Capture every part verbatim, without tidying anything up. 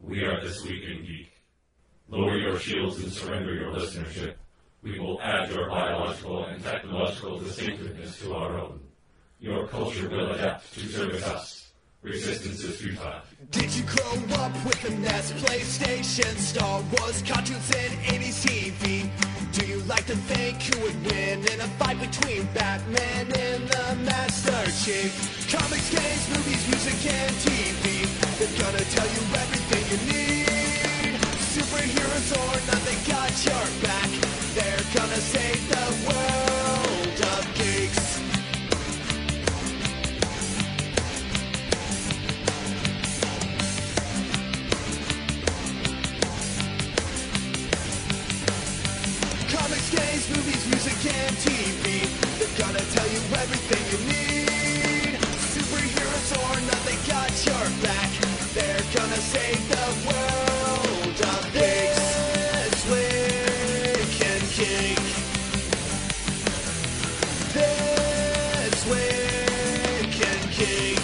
We are This Week in Geek. Lower your shields and surrender your listenership. We will add your biological and technological distinctiveness to our own. Your culture will adapt to service us. Resistance is futile. Did you grow up with the N E S, PlayStation, Star Wars, cartoons, and A B C T V? Do you like to think who would win in a fight between Batman and the Master Chief? Comics, games, movies, music, and T V. They're gonna tell you everything you need. Superheroes or not, they got your back. They're gonna save the world of geeks. Comics, games, movies, music, and T V. They're gonna tell you everything you need. Superheroes or not, they got your back. They're gonna save the world of This Week in Geek. This Week in Geek.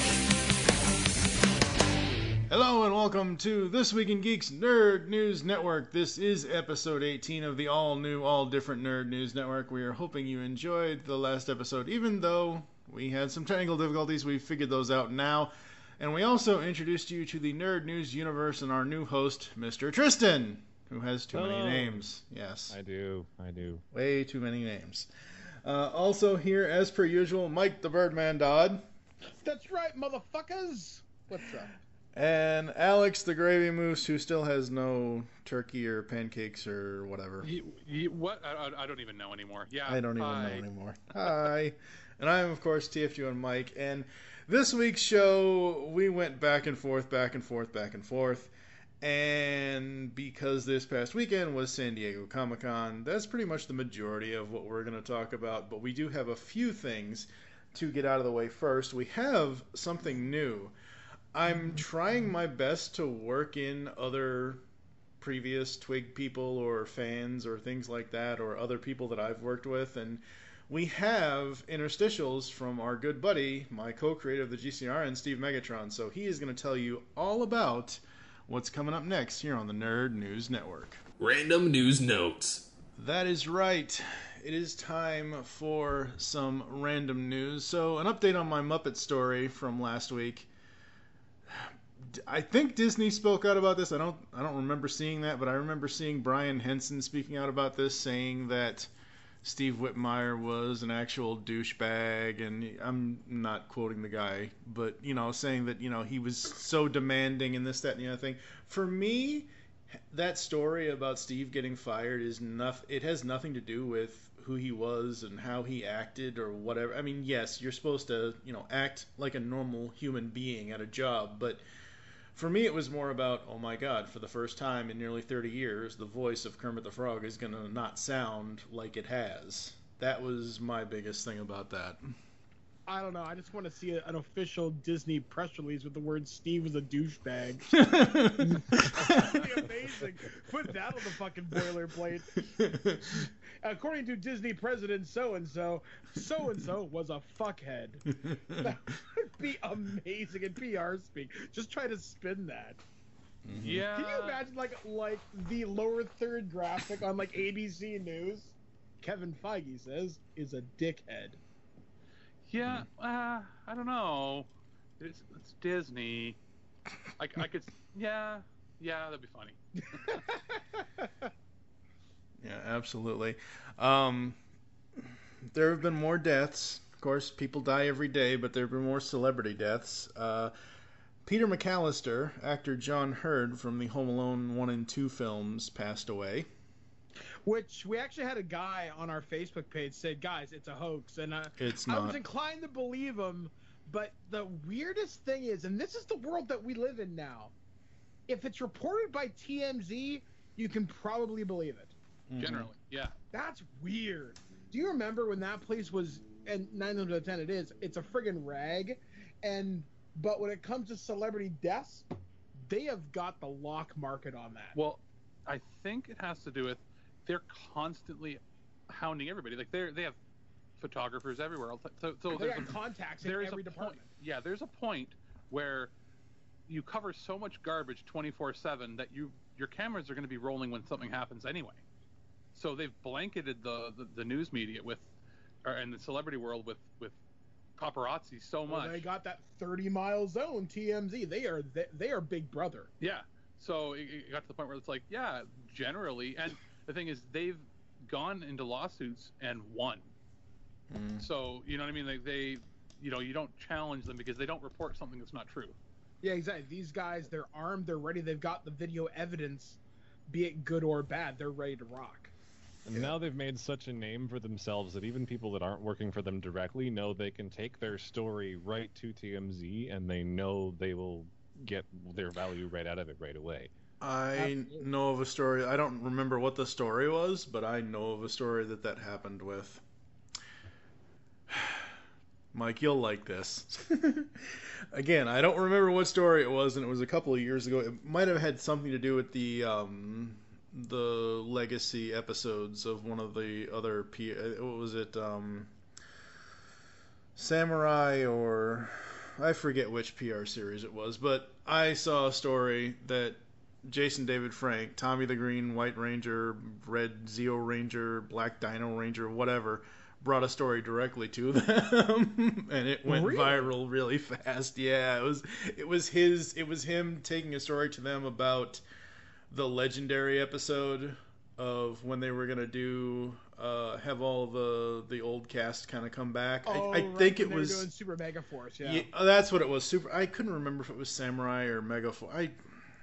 Hello and welcome to This Week in Geeks Nerd News Network. This is episode eighteen of the all-new, all-different Nerd News Network. We are hoping you enjoyed the last episode, even though we had some technical difficulties. We figured those out now. And we also introduced you to the Nerd News universe and our new host, Mister Tristan, who has too Hello. many names. Yes. I do, I do. Way too many names. Uh, also here, as per usual, Mike the Birdman Dodd. That's right, motherfuckers! What's up? And Alex the Gravy Moose, who still has no turkey or pancakes or whatever. You, you, what? I, I- I don't even know anymore. Yeah. I don't even hi. know anymore. Hi. And I'm, of course, T F G and Mike. And this week's show, we went back and forth, back and forth, back and forth. And because this past weekend was San Diego Comic-Con, that's pretty much the majority of what we're going to talk about. But we do have a few things to get out of the way first. We have something new. I'm trying my best to work in other previous Twig people or fans or things like that, or other people that I've worked with, and we have interstitials from our good buddy, my co-creator of the G C R N, Steve Megatron. So he is going to tell you all about what's coming up next here on the Nerd News Network. Random news notes. That is right. It is time for some random news. So an update on my Muppet story from last week. I think Disney spoke out about this. I don't I don't remember seeing that, but I remember seeing Brian Henson speaking out about this, saying that Steve Whitmire was an actual douchebag, and I'm not quoting the guy, but, you know, saying that, you know, he was so demanding and this, that, and the other thing. For me, that story about Steve getting fired is nothing. It has nothing to do with who he was and how he acted or whatever. I mean, yes, you're supposed to, you know, act like a normal human being at a job, but for me, it was more about, oh my God, for the first time in nearly thirty years, the voice of Kermit the Frog is going to not sound like it has. That was my biggest thing about that. I don't know. I just want to see a, an official Disney press release with the word "Steve was a douchebag." That'd be amazing. Put that on the fucking boilerplate. According to Disney president so and so, so and so was a fuckhead. That would be amazing in P R speak. Just try to spin that. Mm-hmm. Yeah. Can you imagine like like the lower third graphic on like A B C News? Kevin Feige says is a dickhead. Yeah. Uh, I don't know. It's, it's Disney. I, I could. Yeah. Yeah. That'd be funny. Yeah, absolutely. Um, there have been more deaths. Of course, people die every day, but there have been more celebrity deaths. Uh, Peter McAllister, actor John Hurd from the Home Alone one and two films, passed away. Which we actually had a guy on our Facebook page said, "Guys, it's a hoax," and uh, It's I was not. inclined to believe him. But the weirdest thing is, and this is the world that we live in now, if it's reported by T M Z, you can probably believe it. Mm-hmm. Generally. Yeah. That's weird. Do you remember when that place was, and nine times out of ten it is, it's a friggin' rag, and but when it comes to celebrity deaths, they have got the lock market on that. Well, I think it has to do with they're constantly hounding everybody. Like they they have photographers everywhere. So, so they there's got a, contacts in there's every a department. Point, yeah, there's a point where you cover so much garbage twenty-four seven that you your cameras are going to be rolling when something happens anyway. So they've blanketed the the, the news media with, or in the celebrity world with with paparazzi so Well, much. they got that thirty mile zone, T M Z. They are they, they are Big Brother. Yeah. So it, it got to the point where it's like, yeah, generally, and the thing is, they've gone into lawsuits and won. Mm. So you know what I mean? Like they, you know, you don't challenge them because they don't report something that's not true. Yeah, exactly. These guys, they're armed, they're ready, they've got the video evidence, be it good or bad, they're ready to rock. And now they've made such a name for themselves that even people that aren't working for them directly know they can take their story right to T M Z and they know they will get their value right out of it right away. I Absolutely. know of a story. I don't remember what the story was, but I know of a story that that happened with. Mike, you'll like this. Again, I don't remember what story it was, and it was a couple of years ago. It might have had something to do with the um, the legacy episodes of one of the other P. What was it? Um, Samurai or I forget which P R series it was, but I saw a story that Jason David Frank, Tommy the Green White Ranger, Red Zeo Ranger, Black Dino Ranger, whatever, brought a story directly to them, and it went Really? viral really fast. Yeah, it was it was his it was him taking a story to them about the legendary episode of when they were gonna do uh, have all the the old cast kind of come back. Oh, I, I right, think when it they were was doing Super Mega Force, yeah. yeah, oh, that's what it was. Super. I couldn't remember if it was Samurai or Megaforce. I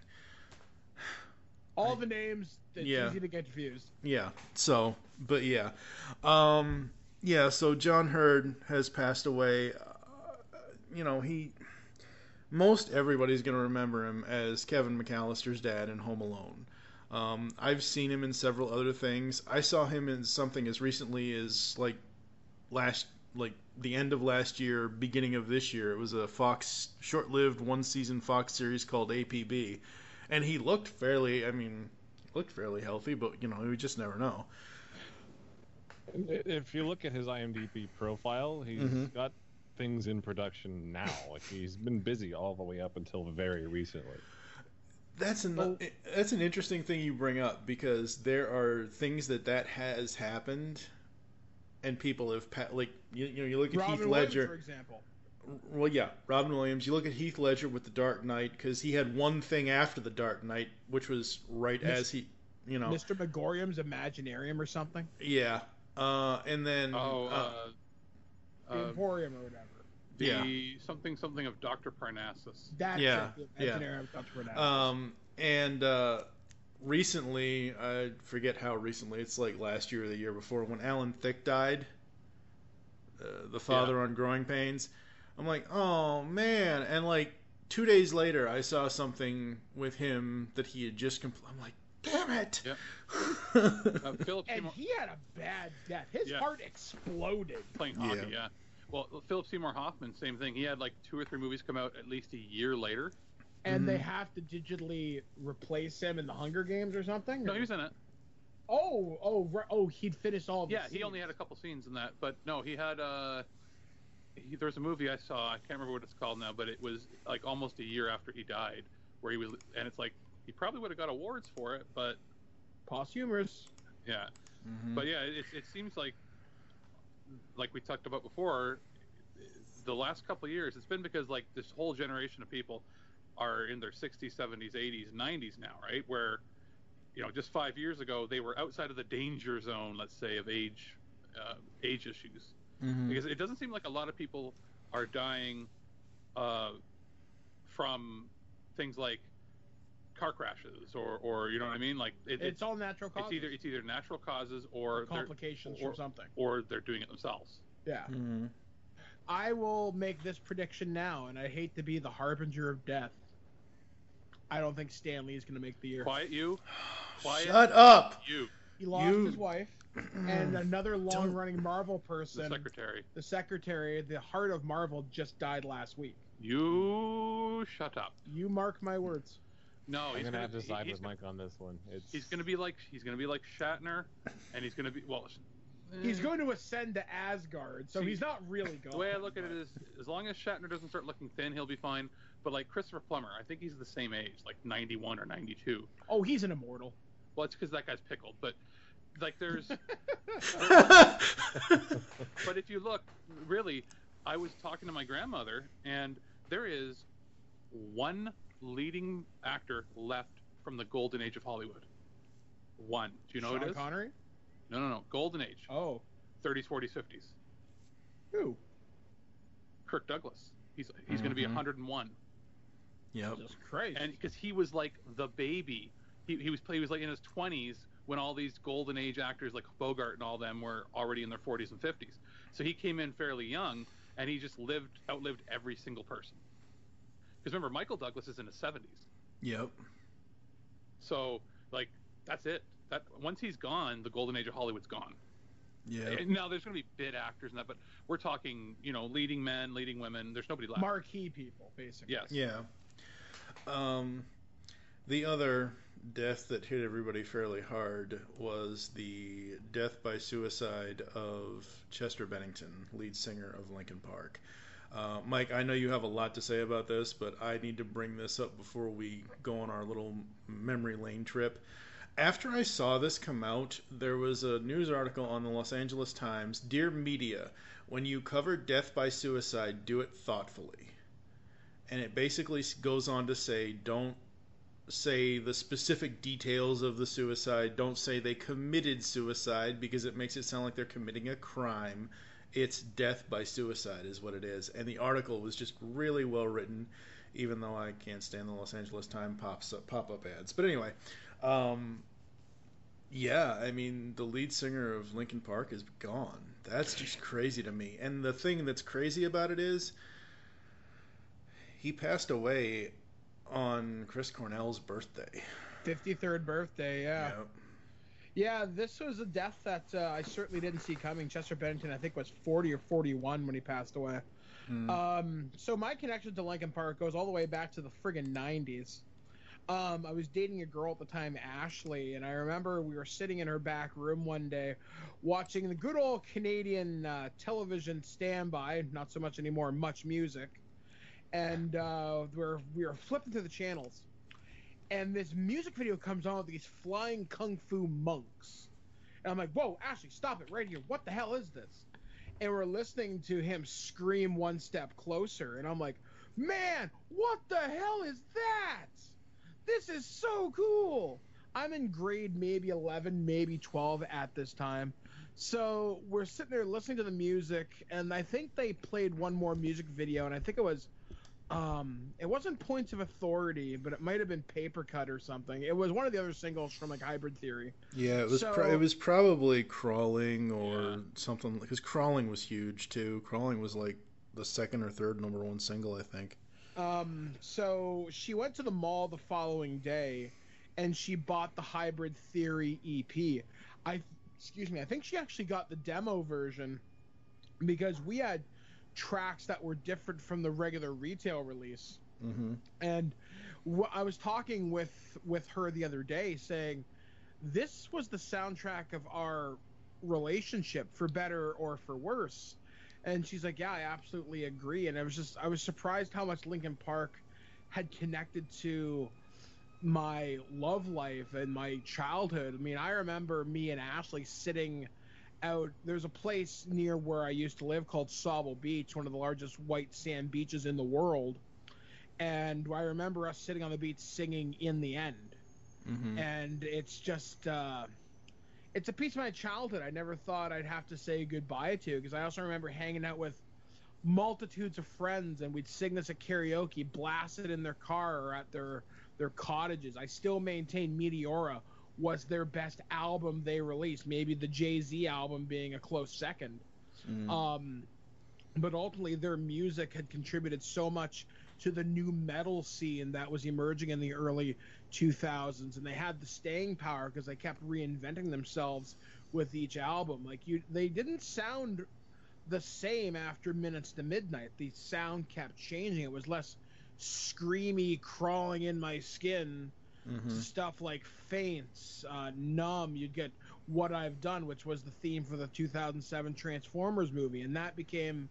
All the names, it's Yeah. easy to get confused. yeah. So, but yeah, um, yeah. So John Hurd has passed away. Uh, you know, he. Most everybody's gonna remember him as Kevin McAllister's dad in Home Alone. Um, I've seen him in several other things. I saw him in something as recently as like last, like the end of last year, beginning of this year. It was a Fox short-lived one-season Fox series called A P B, and he looked fairly. I mean, looked fairly healthy, but you know, we just never know. If you look at his IMDb profile, he's Mhm. got things in production now. Like he's been busy all the way up until very recently. That's an Oh. that's an interesting thing you bring up, because there are things that that has happened, and people have pa- like you, you know you look at Robin Heath Williams, Ledger. for example. Well, yeah, Robin Williams. You look at Heath Ledger with The Dark Knight, because he had one thing after The Dark Knight, which was right Mis- as he, you know, Mister Megorium's Imaginarium or something. yeah, uh, and then Oh, uh, uh, The uh, Emporium or whatever. the yeah. something something of Doctor Parnassus. That's Yeah, it. The yeah. Imaginarium of Doctor Parnassus. Um, and uh, recently, I forget how recently, it's like last year or the year before, when Alan Thicke died, uh, the father on Growing Pains, I'm like, oh man. And like two days later, I saw something with him that he had just compl- I'm like, damn it. Yep. Uh, Philip and Seymour he had a bad death. His Yeah. heart exploded. playing hockey, Yeah. yeah. Well, Philip Seymour Hoffman, same thing. He had like two or three movies come out at least a year later. And they Mhm. have to digitally replace him in the Hunger Games or something? No, or- he was in it. Oh, oh, right. Oh, he'd finished all of the Yeah, he only scenes. had a couple scenes in that, but no, he had uh he, there was a movie I saw. I can't remember what it's called now, but it was like almost a year after he died, where he was, and it's like he probably would have got awards for it, but Posthumous. yeah, Mhm. but yeah, it, it seems like like we talked about before, the last couple of years, it's been because like this whole generation of people are in their sixties, seventies, eighties, nineties now, right? Where you know, just five years ago, they were outside of the danger zone, let's say, of age uh, age issues. Mhm. Because it doesn't seem like a lot of people are dying uh, from things like car crashes or, or you know what I mean? Like it, It's all natural causes. it's either it's either natural causes or or they're, complications or- from something. or they're doing it themselves. Yeah. Mhm. I will make this prediction now, and I hate to be the harbinger of death. I don't think Stan Lee is going to make the year. Quiet you. Quiet Shut up. you, He lost You- his wife, and another long-running Marvel the person, secretary. the secretary, the heart of Marvel, just died last week. You shut up. You mark my words. No, I'm he's gonna have to he- side he's with gonna, Mike on this one. It's He's gonna be like he's gonna be like Shatner, and he's gonna be well. He's eh. going to ascend to Asgard, so See, he's not really gone. The way I look at it is, as long as Shatner doesn't start looking thin, he'll be fine. But like Christopher Plummer, I think he's the same age, like ninety-one or ninety-two. Oh, he's an immortal. Well, it's because that guy's pickled. But like, there's. But if you look, really, I was talking to my grandmother, and there is one leading actor left from the golden age of Hollywood. One. Do you know Sean who it is? Connery? No, no, no. Golden age. Oh. thirties, forties, fifties. Who? Kirk Douglas. He's he's going to be one hundred and one. Yep. Jesus Christ. And because he was like the baby, he he was he was like in his twenties when all these golden age actors like Bogart and all them were already in their forties and fifties. So he came in fairly young, and he just lived outlived every single person. Because remember, Michael Douglas is in his seventies. Yep. So like that's it. That once he's gone, the golden age of Hollywood's gone. Yeah. Now there's going to be bit actors and that, but we're talking, you know, leading men, leading women. There's nobody left. Marquee people, basically. Yes. Yeah. Um, the other death that hit everybody fairly hard was the death by suicide of Chester Bennington, lead singer of Linkin Park. Uh, Mike, I know you have a lot to say about this, but I need to bring this up before we go on our little memory lane trip. After I saw this come out, there was a news article on the Los Angeles Times. Dear media, when you cover death by suicide, do it thoughtfully. And it basically goes on to say, don't say the specific details of the suicide. Don't say they committed suicide, because it makes it sound like they're committing a crime. It's death by suicide is what it is. And the article was just really well written, even though I can't stand the Los Angeles Times pops up, pop-up ads. But anyway, um, yeah, I mean, the lead singer of Linkin Park is gone. That's just crazy to me. And the thing that's crazy about it is he passed away on Chris Cornell's birthday. fifty-third birthday, yeah. Yep. Yeah, this was a death that uh, I certainly didn't see coming. Chester Bennington, I think, was forty or forty-one when he passed away. Hmm. Um, so my connection to Linkin Park goes all the way back to the friggin' nineties. Um, I was dating a girl at the time, Ashley, and I remember we were sitting in her back room one day watching the good old Canadian uh, television standby, not so much anymore, Much Music, and uh, we're, we were flipping through the channels, and this music video comes on with these flying kung fu monks. And I'm like, whoa, Ashley, stop it right here. What the hell is this? And we're listening to him scream One Step Closer, and I'm like, man, what the hell is that? This is so cool. I'm in grade maybe eleven, maybe twelve at this time. So we're sitting there listening to the music, and I think they played one more music video, and I think it was, um, it wasn't Points of Authority, but it might have been Paper Cut or something. It was one of the other singles from like Hybrid Theory. Yeah, it was So- pro- it was probably Crawling or Yeah. something, because Crawling was huge too. Crawling was like the second or third number one single, I think. Um, so she went to the mall the following day, and she bought the Hybrid Theory E P. I, excuse me, I think she actually got the demo version because we had tracks that were different from the regular retail release. Mm-hmm. And wh- I was talking with with her the other day, saying this was the soundtrack of our relationship, for better or for worse. And she's like, yeah, I absolutely agree. And I was just, I was surprised how much Linkin Park had connected to my love life and my childhood. I mean, I remember me and Ashley sitting out, there's a place near where I used to live called Sauble Beach, one of the largest white sand beaches in the world. And I remember us sitting on the beach singing In the End. Mm-hmm. And it's just, uh, it's a piece of my childhood I never thought I'd have to say goodbye to, because I also remember hanging out with multitudes of friends, and we'd sing this at karaoke, blast it in their car or at their their cottages. I still maintain Meteora was their best album they released, maybe the Jay-Z album being a close second. Mm. Um, but ultimately, their music had contributed so much to the new metal scene that was emerging in the early two thousands, and they had the staying power because they kept reinventing themselves with each album. Like you, they didn't sound the same after Minutes to Midnight. The sound kept changing. It was less screamy, crawling in my skin Mm-hmm. stuff like Faints, uh, Numb. You'd get What I've Done, which was the theme for the two thousand seven Transformers movie, and that became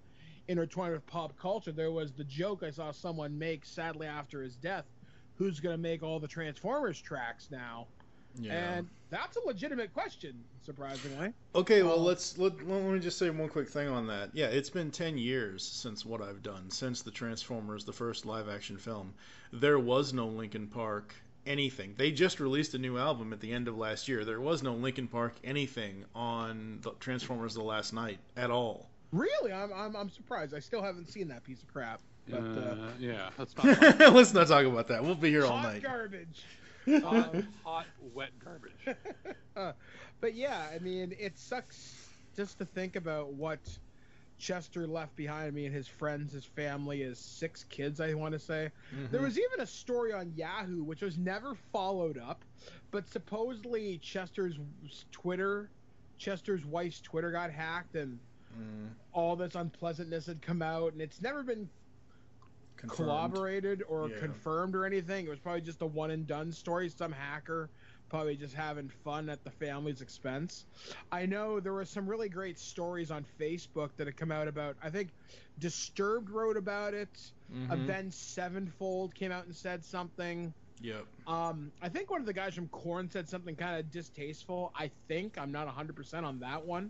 intertwined with pop culture. There was the joke I saw someone make, sadly after his death, who's going to make all the Transformers tracks now? Yeah. And that's a legitimate question, surprisingly. Okay, well, Um, let's let, let me just say one quick thing on that. Yeah, it's been ten years since what I've done, since the Transformers, the first live-action film. There was no Linkin Park anything. They just released a new album at the end of last year. There was no Linkin Park anything on the Transformers: The Last Night at all. Really, I'm, I'm I'm surprised. I still haven't seen that piece of crap. But, uh, Uh, yeah, that's not Let's not talk about that. We'll be here all hot night. garbage. hot, hot, wet garbage. uh, but yeah, I mean, it sucks just to think about what Chester left behind. Me and his friends, his family, his six kids, I want to say. Mm-hmm. There was even a story on Yahoo, which was never followed up, but supposedly Chester's Twitter, Chester's wife's Twitter got hacked, and Mm, all this unpleasantness had come out, and it's never been confirmed. corroborated or Yeah. confirmed or anything. It was probably just a one and done story. Some hacker probably just having fun at the family's expense. I know there were some really great stories on Facebook that had come out about, I think Disturbed wrote about it. Mhm. Avenged Sevenfold came out and said something. Yep. Um, I think one of the guys from Korn said something kind of distasteful. I think I'm not one hundred percent on that one,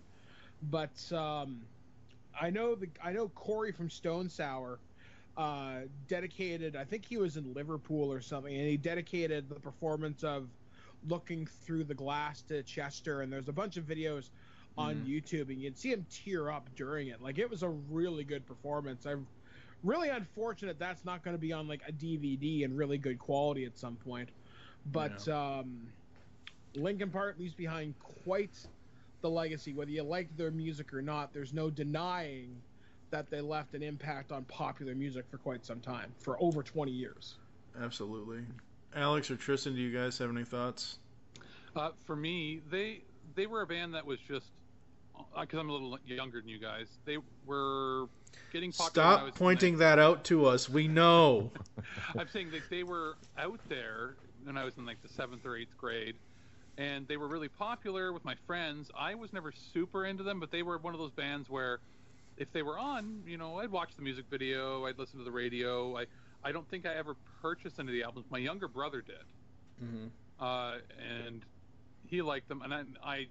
but um, I know the I know Corey from Stone Sour uh, dedicated. I think he was in Liverpool or something, and he dedicated the performance of "Looking Through the Glass" to Chester. And there's a bunch of videos on Mhm. YouTube, and you'd see him tear up during it. Like, it was a really good performance. I'm really unfortunate that's not going to be on like a D V D in really good quality at some point. But um, Linkin Park leaves behind quite the legacy. Whether you like their music or not, there's no denying that they left an impact on popular music for quite some time, for over twenty years. Absolutely. Alex or Tristan, do you guys have any thoughts? Uh, for me, they they were a band that was just because I'm a little younger than you guys. They were getting popular. when I Stop was in pointing the- that out to us. We know. I'm saying that they were out there when I was in like the seventh or eighth grade, and they were really popular with my friends. I was never super into them, but they were one of those bands where if they were on, you know, I'd watch the music video, I'd listen to the radio. I I don't think I ever purchased any of the albums. My younger brother did, Mm-hmm. uh, and he liked them, and I, I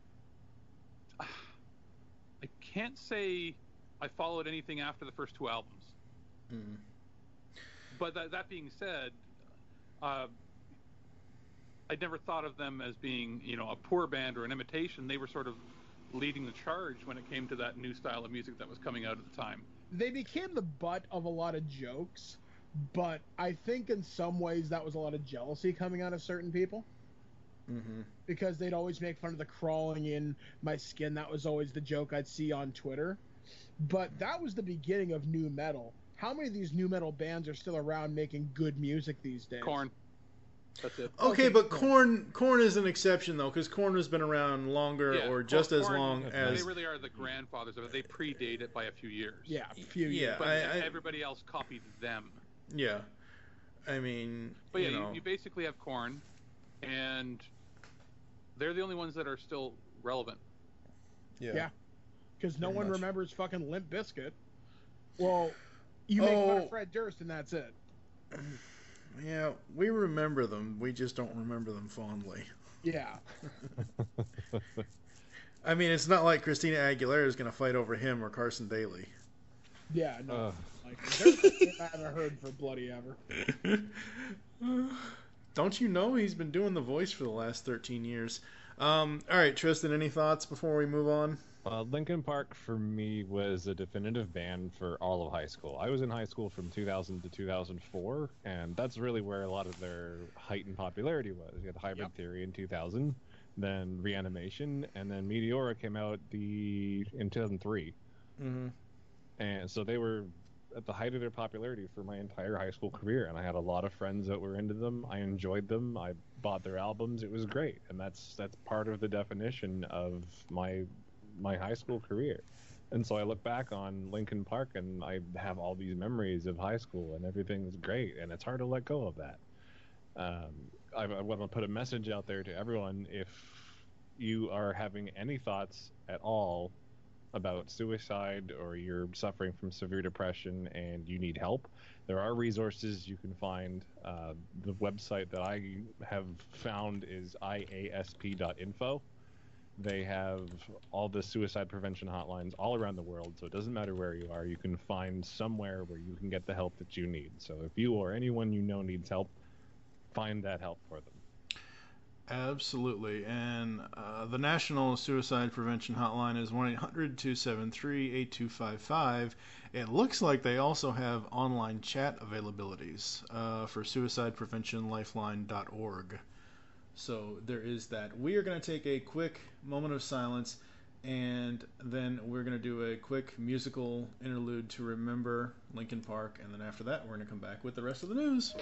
I can't say I followed anything after the first two albums. Mm-hmm. But that, that being said, uh, I'd never thought of them as being, you know, a poor band or an imitation. They were sort of leading the charge when it came to that new style of music that was coming out at the time. They became the butt of a lot of jokes, but I think in some ways that was a lot of jealousy coming out of certain people. Mm-hmm. Because they'd always make fun of the crawling in my skin. That was always the joke I'd see on Twitter. But that was the beginning of nu metal. How many of these nu metal bands are still around making good music these days? Korn. That's it. Okay, Okay, but cool. Korn Korn is an exception though, because Korn has been around longer Yeah, or just Korn- as long They as. really are the grandfathers of it. They predate it by a few years. Yeah, a few Yeah, years. But I, I, everybody else copied them. yeah. I mean, But yeah, you you, know, you basically have Korn, and they're the only ones that are still relevant. yeah. Yeah. Because no Very one much. remembers fucking Limp Bizkit. Well, you make fun Oh. of Fred Durst and that's it. Yeah, we remember them. We just don't remember them fondly. Yeah. I mean, it's not like Christina Aguilera is going to fight over him or Carson Daly. Yeah, no. Ugh. Like, there's a name I haven't heard for bloody ever. Don't you know he's been doing the voice for the last thirteen years? Um, all right, Tristan, any thoughts before we move on? Uh, Linkin Park for me was a definitive band for all of high school. I was in high school from two thousand to two thousand four, and that's really where a lot of their heightened popularity was. You had Hybrid Yep. Theory in two thousand, then Reanimation, and then Meteora came out the in two thousand three. Mm-hmm. And so they were at the height of their popularity for my entire high school career, and I had a lot of friends that were into them. I enjoyed them. I bought their albums. It was great, and that's that's part of the definition of my my high school career. And so I look back on Linkin Park, and I have all these memories of high school, and everything's great, and it's hard to let go of that. Um, I, I want to put a message out there to everyone: if you are having any thoughts at all about suicide or you're suffering from severe depression and you need help, there are resources you can find. Uh, the website that I have found is I A S P dot info. They have all the suicide prevention hotlines all around the world, so it doesn't matter where you are. You can find somewhere where you can get the help that you need. So if you or anyone you know needs help, find that help for them. Absolutely. And uh, the National Suicide Prevention Hotline is one eight hundred two seven three eight two five five. It looks like they also have online chat availabilities uh, for suicide prevention lifeline dot org. So there is that. We are going to take a quick moment of silence, and then we're going to do a quick musical interlude to remember Linkin Park, and then after that we're going to come back with the rest of the news.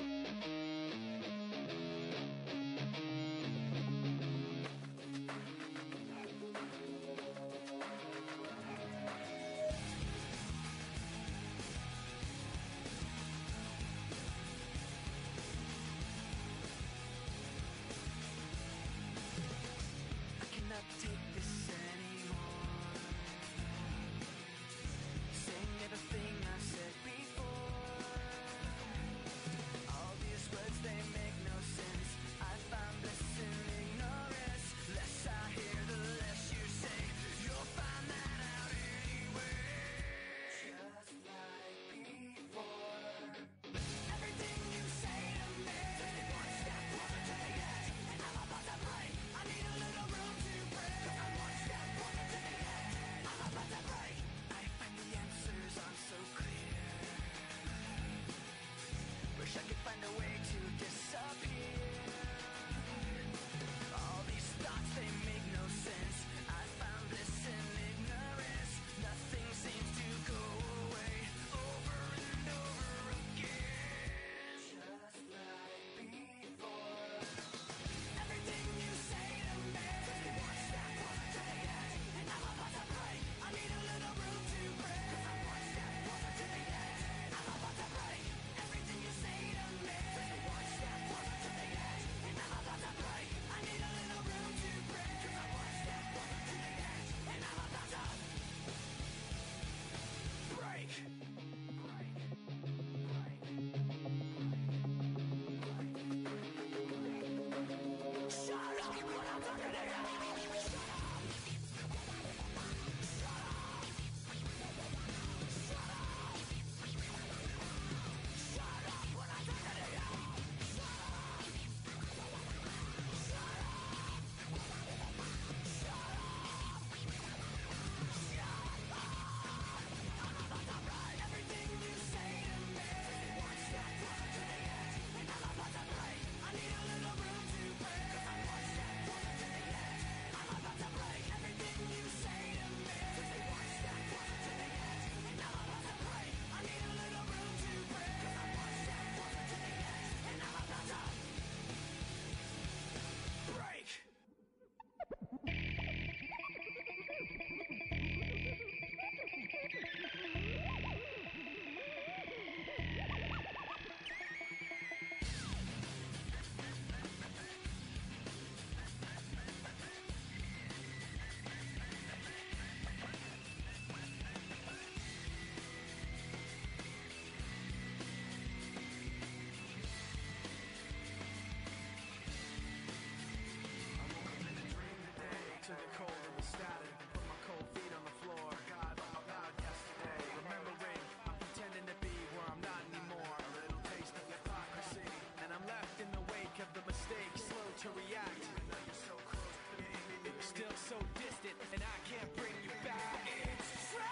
To the cold of the static, put my cold feet on the floor. God out loud yesterday. Remembering, I'm pretending to be where I'm not anymore. A little taste of hypocrisy, and I'm left in the wake of the mistakes, slow to react. Even though you're so close to me, you're still so distant, and I can't bring you back. It's true.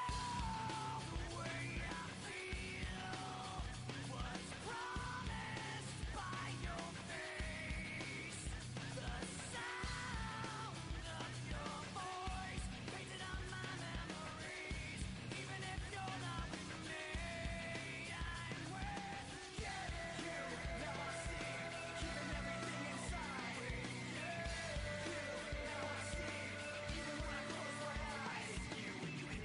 The way I feel was promised by your face. The sound of your voice painted on my memories. Even if you're not with me, I'm with you. You now I see, keeping everything inside. You now I see, even when I close my eyes. You when you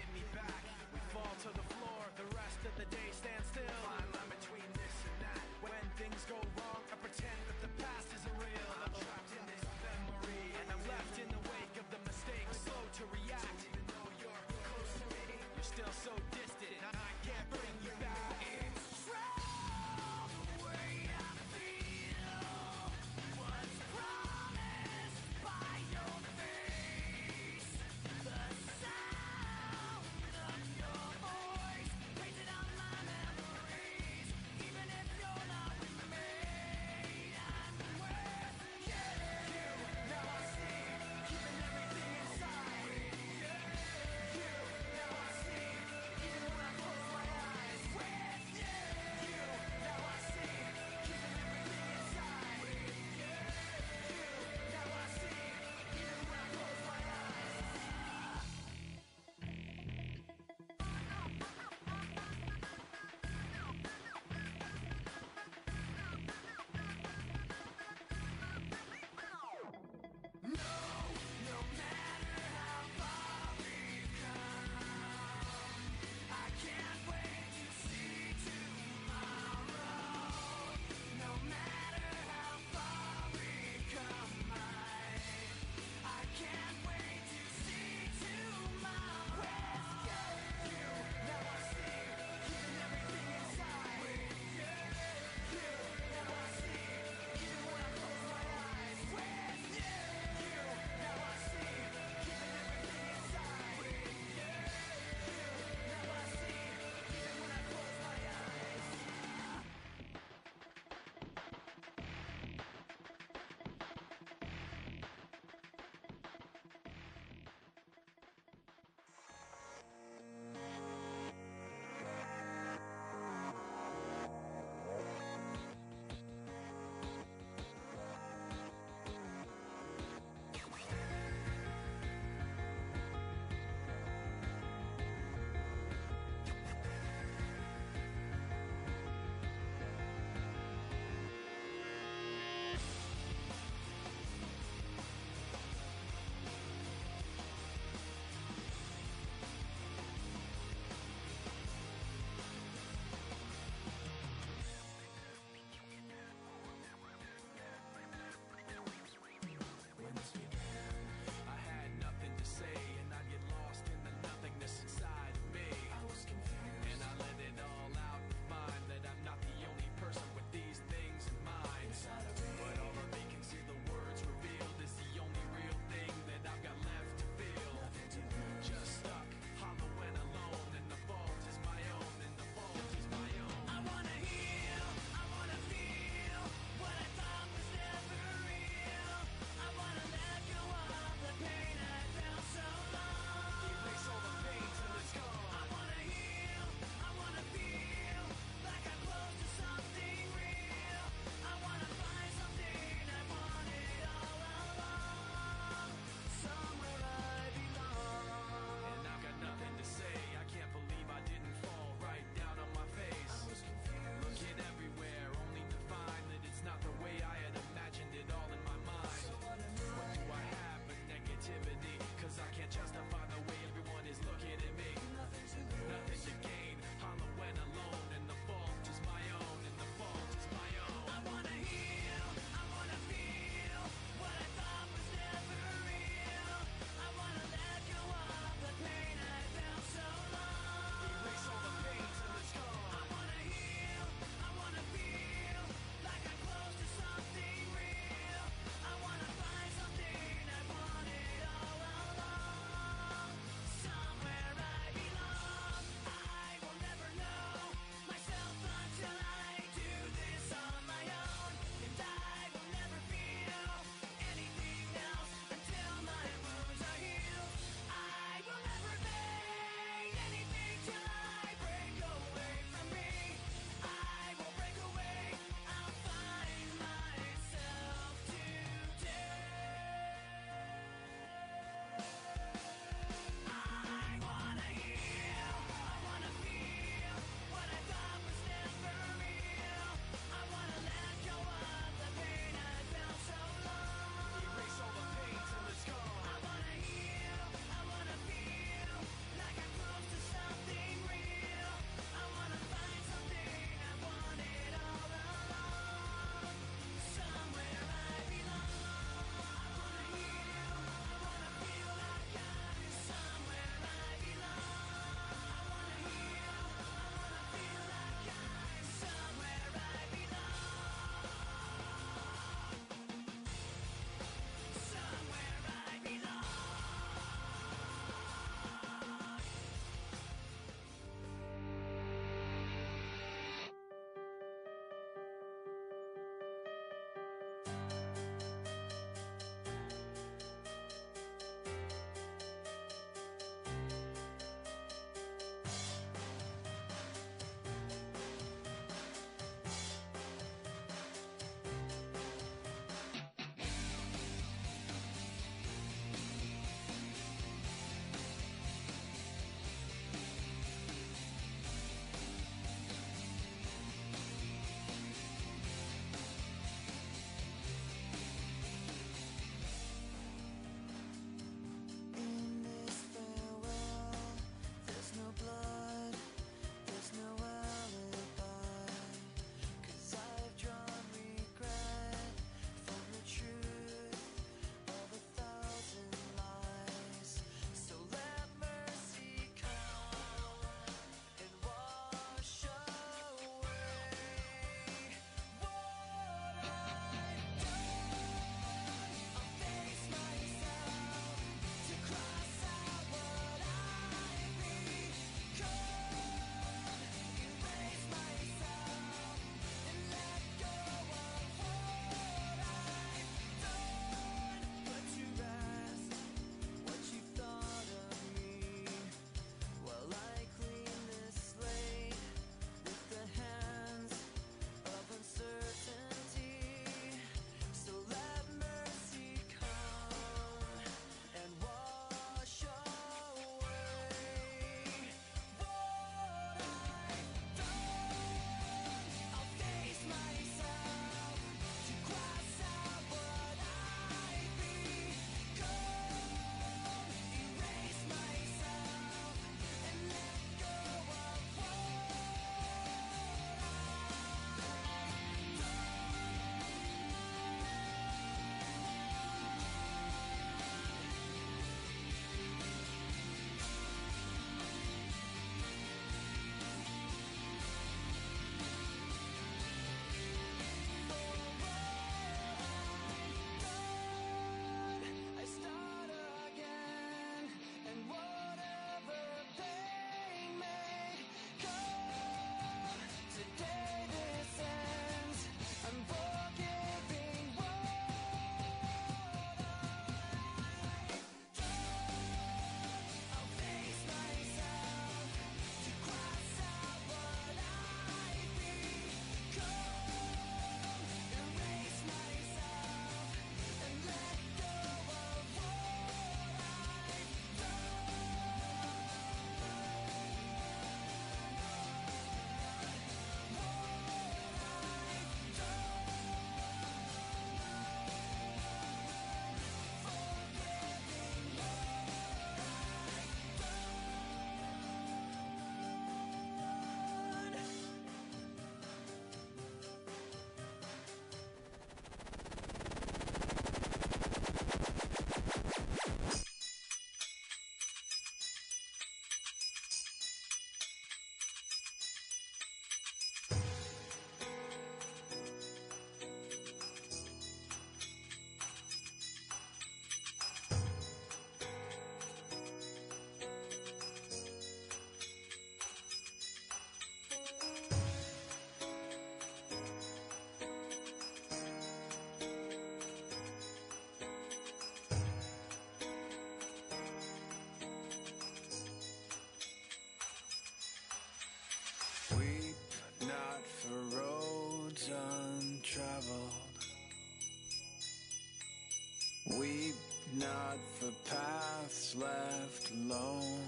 not for paths left alone.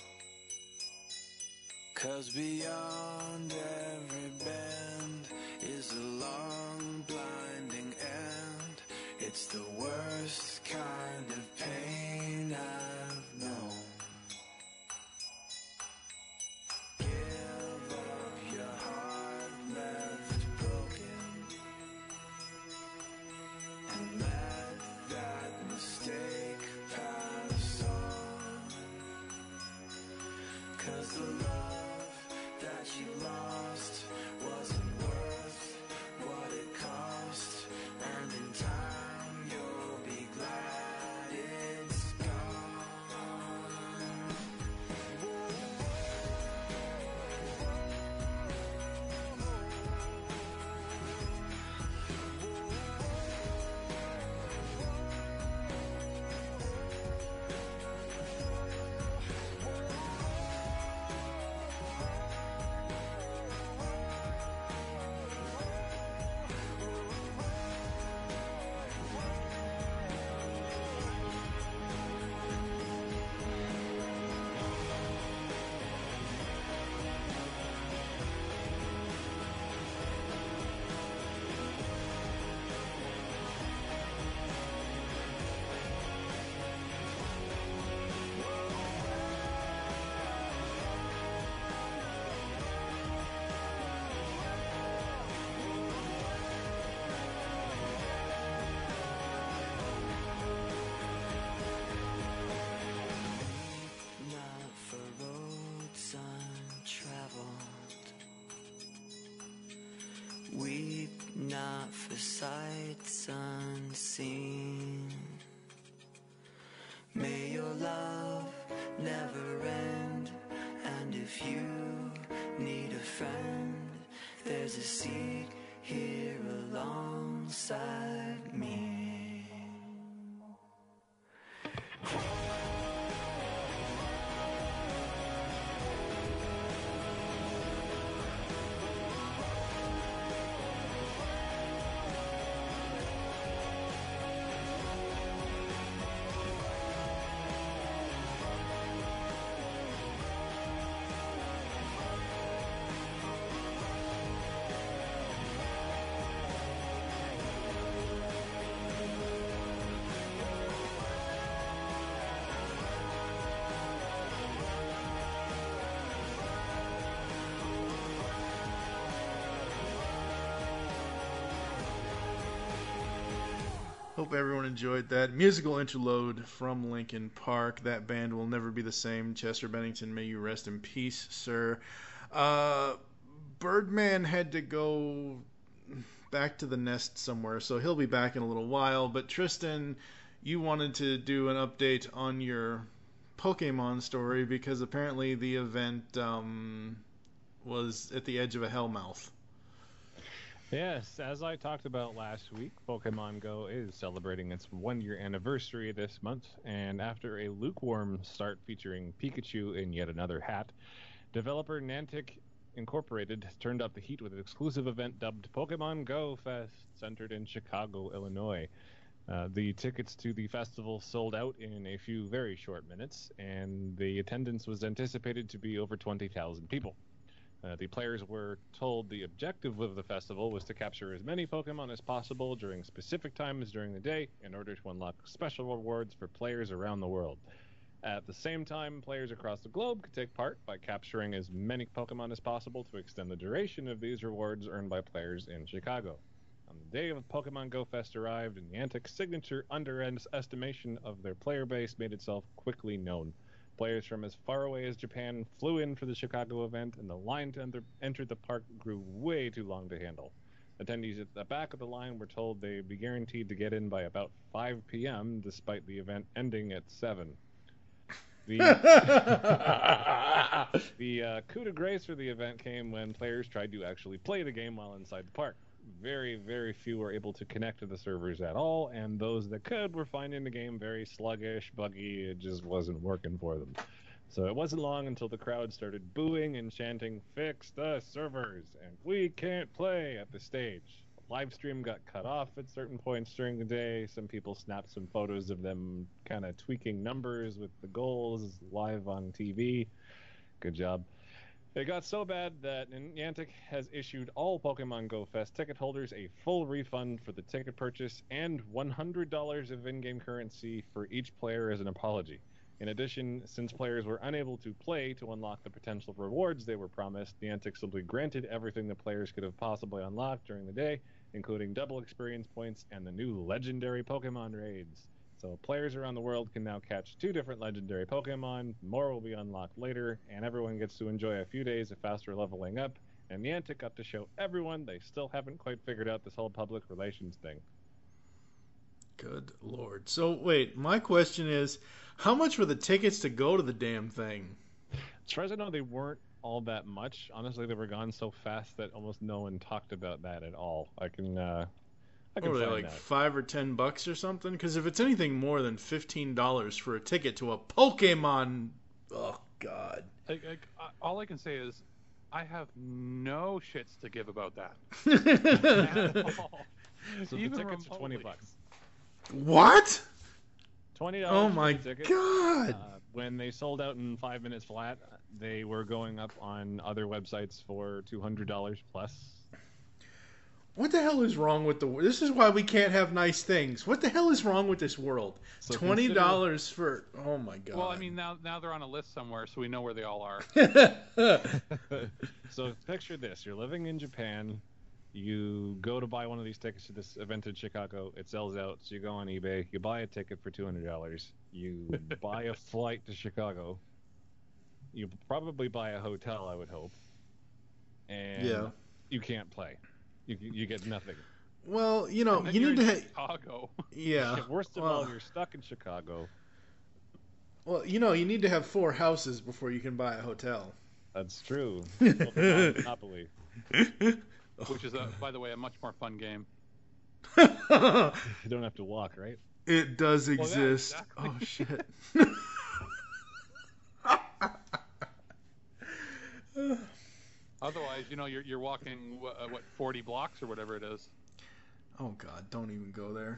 'Cause beyond every bend is a long blinding end. It's the worst kind of pain I've known. Give up your heart left broken and let that mistake pass on. 'Cause the love that you lost wasn't worth what it cost, and in time you'll be glad it's gone. Not for roads untraveled, weep not for sights unseen. May your love never end, and if you need a friend, there's a seat here alongside me. Hope everyone enjoyed that musical interlude from Linkin Park. That band will never be the same. Chester Bennington, may you rest in peace, sir. Uh, Birdman had to go back to the nest somewhere, so he'll be back in a little while. But Tristan, you wanted to do an update on your Pokemon story because apparently the event um, was at the edge of a hellmouth. Yes, as I talked about last week, Pokemon Go is celebrating its one-year anniversary this month, and after a lukewarm start featuring Pikachu in yet another hat, developer Niantic Incorporated turned up the heat with an exclusive event dubbed Pokemon Go Fest, centered in Chicago, Illinois. Uh, the tickets to the festival sold out in a few very short minutes, and the attendance was anticipated to be over twenty thousand people. Uh, the players were told the objective of the festival was to capture as many Pokemon as possible during specific times during the day in order to unlock special rewards for players around the world. At the same time, players across the globe could take part by capturing as many Pokemon as possible to extend the duration of these rewards earned by players in Chicago. On the day of Pokemon Go Fest arrived, and Niantic's signature underestimation of their player base made itself quickly known. Players from as far away as Japan flew in for the Chicago event, and the line to enter, enter the park grew way too long to handle. Attendees at the back of the line were told they'd be guaranteed to get in by about five p.m., despite the event ending at seven. The, the uh, coup de grace for the event came when players tried to actually play the game while inside the park. Very, very few were able to connect to the servers at all, and those that could were finding the game very sluggish, buggy. It just wasn't working for them. So it wasn't long until the crowd started booing and chanting, "Fix the servers," and "We can't play" at the stage. live stream got cut off at certain points during the day. Some people snapped some photos of them kind of tweaking numbers with the goals live on T V. Good job. It got so bad that Niantic has issued all Pokemon Go Fest ticket holders a full refund for the ticket purchase and one hundred dollars of in-game currency for each player as an apology. In addition, since players were unable to play to unlock the potential rewards they were promised, Niantic simply granted everything the players could have possibly unlocked during the day, including double experience points and the new legendary Pokemon raids. So players around the world can now catch two different legendary Pokemon, more will be unlocked later, and everyone gets to enjoy a few days of faster leveling up, and Niantic got to show everyone they still haven't quite figured out this whole public relations thing. Good lord. So, wait, my question is, how much were the tickets to go to the damn thing? As far as I know, they weren't all that much. Honestly, they were gone so fast that almost no one talked about that at all. I can, uh... I can What were they, find like that. five or ten bucks or something? Because if it's anything more than fifteen dollars for a ticket to a Pokemon, oh god. Like, like, uh, all I can say is, I have no shits to give about that. At all. So Even the tickets are twenty remotely. bucks. What? Twenty dollars. Oh my for the ticket. god. Uh, when they sold out in five minutes flat, they were going up on other websites for two hundred dollars plus. What the hell is wrong with the? This is why we can't have nice things. What the hell is wrong with this world? So Twenty dollars for? Oh my god. Well, I mean, now now they're on a list somewhere, so we know where they all are. So picture this: you're living in Japan. You go to buy one of these tickets to this event in Chicago. It sells out, so you go on eBay. You buy a ticket for two hundred dollars. You buy a flight to Chicago. You probably buy a hotel, I would hope. And Yeah. you can't play. You you get nothing. Well, you know, And then you you're need to. in Ha- Chicago. yeah. Worst of well, all, you're stuck in Chicago. well, you know, you need to have four houses before you can buy a hotel. That's true. Monopoly. Which is, a, by the way, a much more fun game. You don't have to walk, right? It does yeah, exist. exactly. Oh shit. Otherwise, you know, you're you're walking what, uh, what forty blocks or whatever it is. Oh god, don't even go there.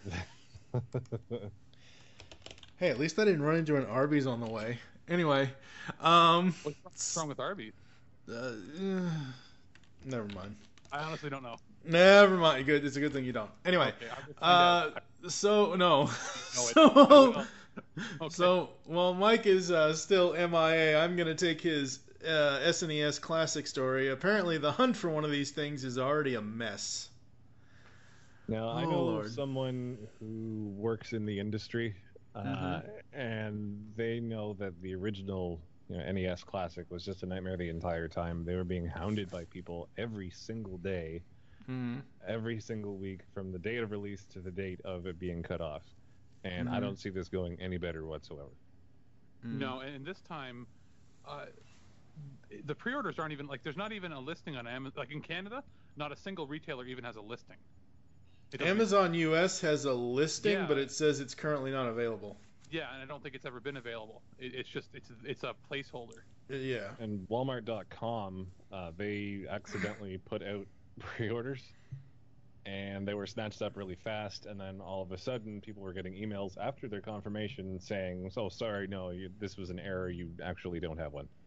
Hey, at least I didn't run into an Arby's on the way. Anyway, um, What's wrong with Arby's? uh, uh, never mind. I honestly don't know. Never mind. Good. It's a good thing you don't. Anyway, Okay, I'll just uh, find out. so no, No, it- so I will. Okay. so while Mike is uh, still M I A, I'm gonna take his uh, S N E S Classic story. Apparently, the hunt for one of these things is already a mess. Now, I Oh, know Lord. someone who works in the industry, uh, Mhm. and they know that the original you know, N E S Classic was just a nightmare the entire time. They were being hounded by people every single day, Mm-hmm. every single week, from the date of release to the date of it being cut off. And I Mhm. don't see this going any better whatsoever. No, and this time, uh, the pre-orders aren't even like. There's not even a listing on Amazon. Like in Canada, not a single retailer even has a listing. It doesn't- Amazon U S has a listing, Yeah. but it says it's currently not available. Yeah, and I don't think it's ever been available. It, it's just it's it's a placeholder. Uh, Yeah. And Walmart dot com, uh, they accidentally put out pre-orders, and they were snatched up really fast. And then all of a sudden, people were getting emails after their confirmation saying, "Oh, sorry, no, you, this was an error. You actually don't have one."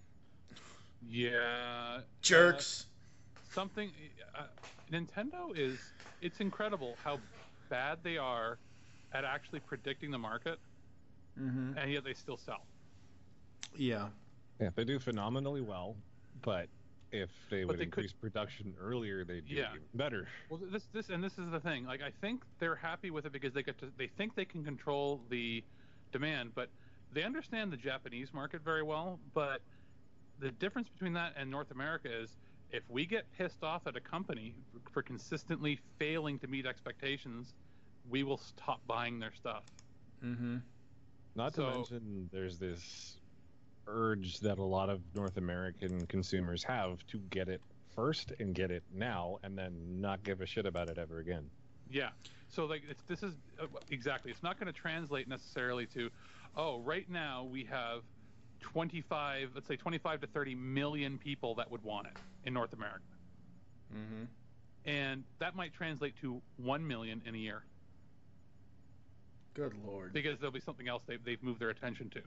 Yeah. Jerks. Uh, something. Uh, Nintendo is. It's incredible how bad they are at actually predicting the market, Mm-hmm. and yet they still sell. Yeah. Yeah, they do phenomenally well, but if they would they could- increase production earlier, they'd do Yeah. even better. Well, this this and this is the thing. Like I think they're happy with it because they get to. They think they can control the demand, but they understand the Japanese market very well. But the difference between that and North America is if we get pissed off at a company for consistently failing to meet expectations, we will stop buying their stuff. Mm-hmm. Not So- to mention, there's this urge that a lot of North American consumers have to get it first and get it now, and then not give a shit about it ever again. Yeah. So like it's this is uh, exactly. It's not going to translate necessarily to, oh, right now we have twenty-five, let's say twenty-five to thirty million people that would want it in North America. Mm-hmm. and that might translate to one million in a year Good lord. because there'll be something else they've, they've moved their attention to.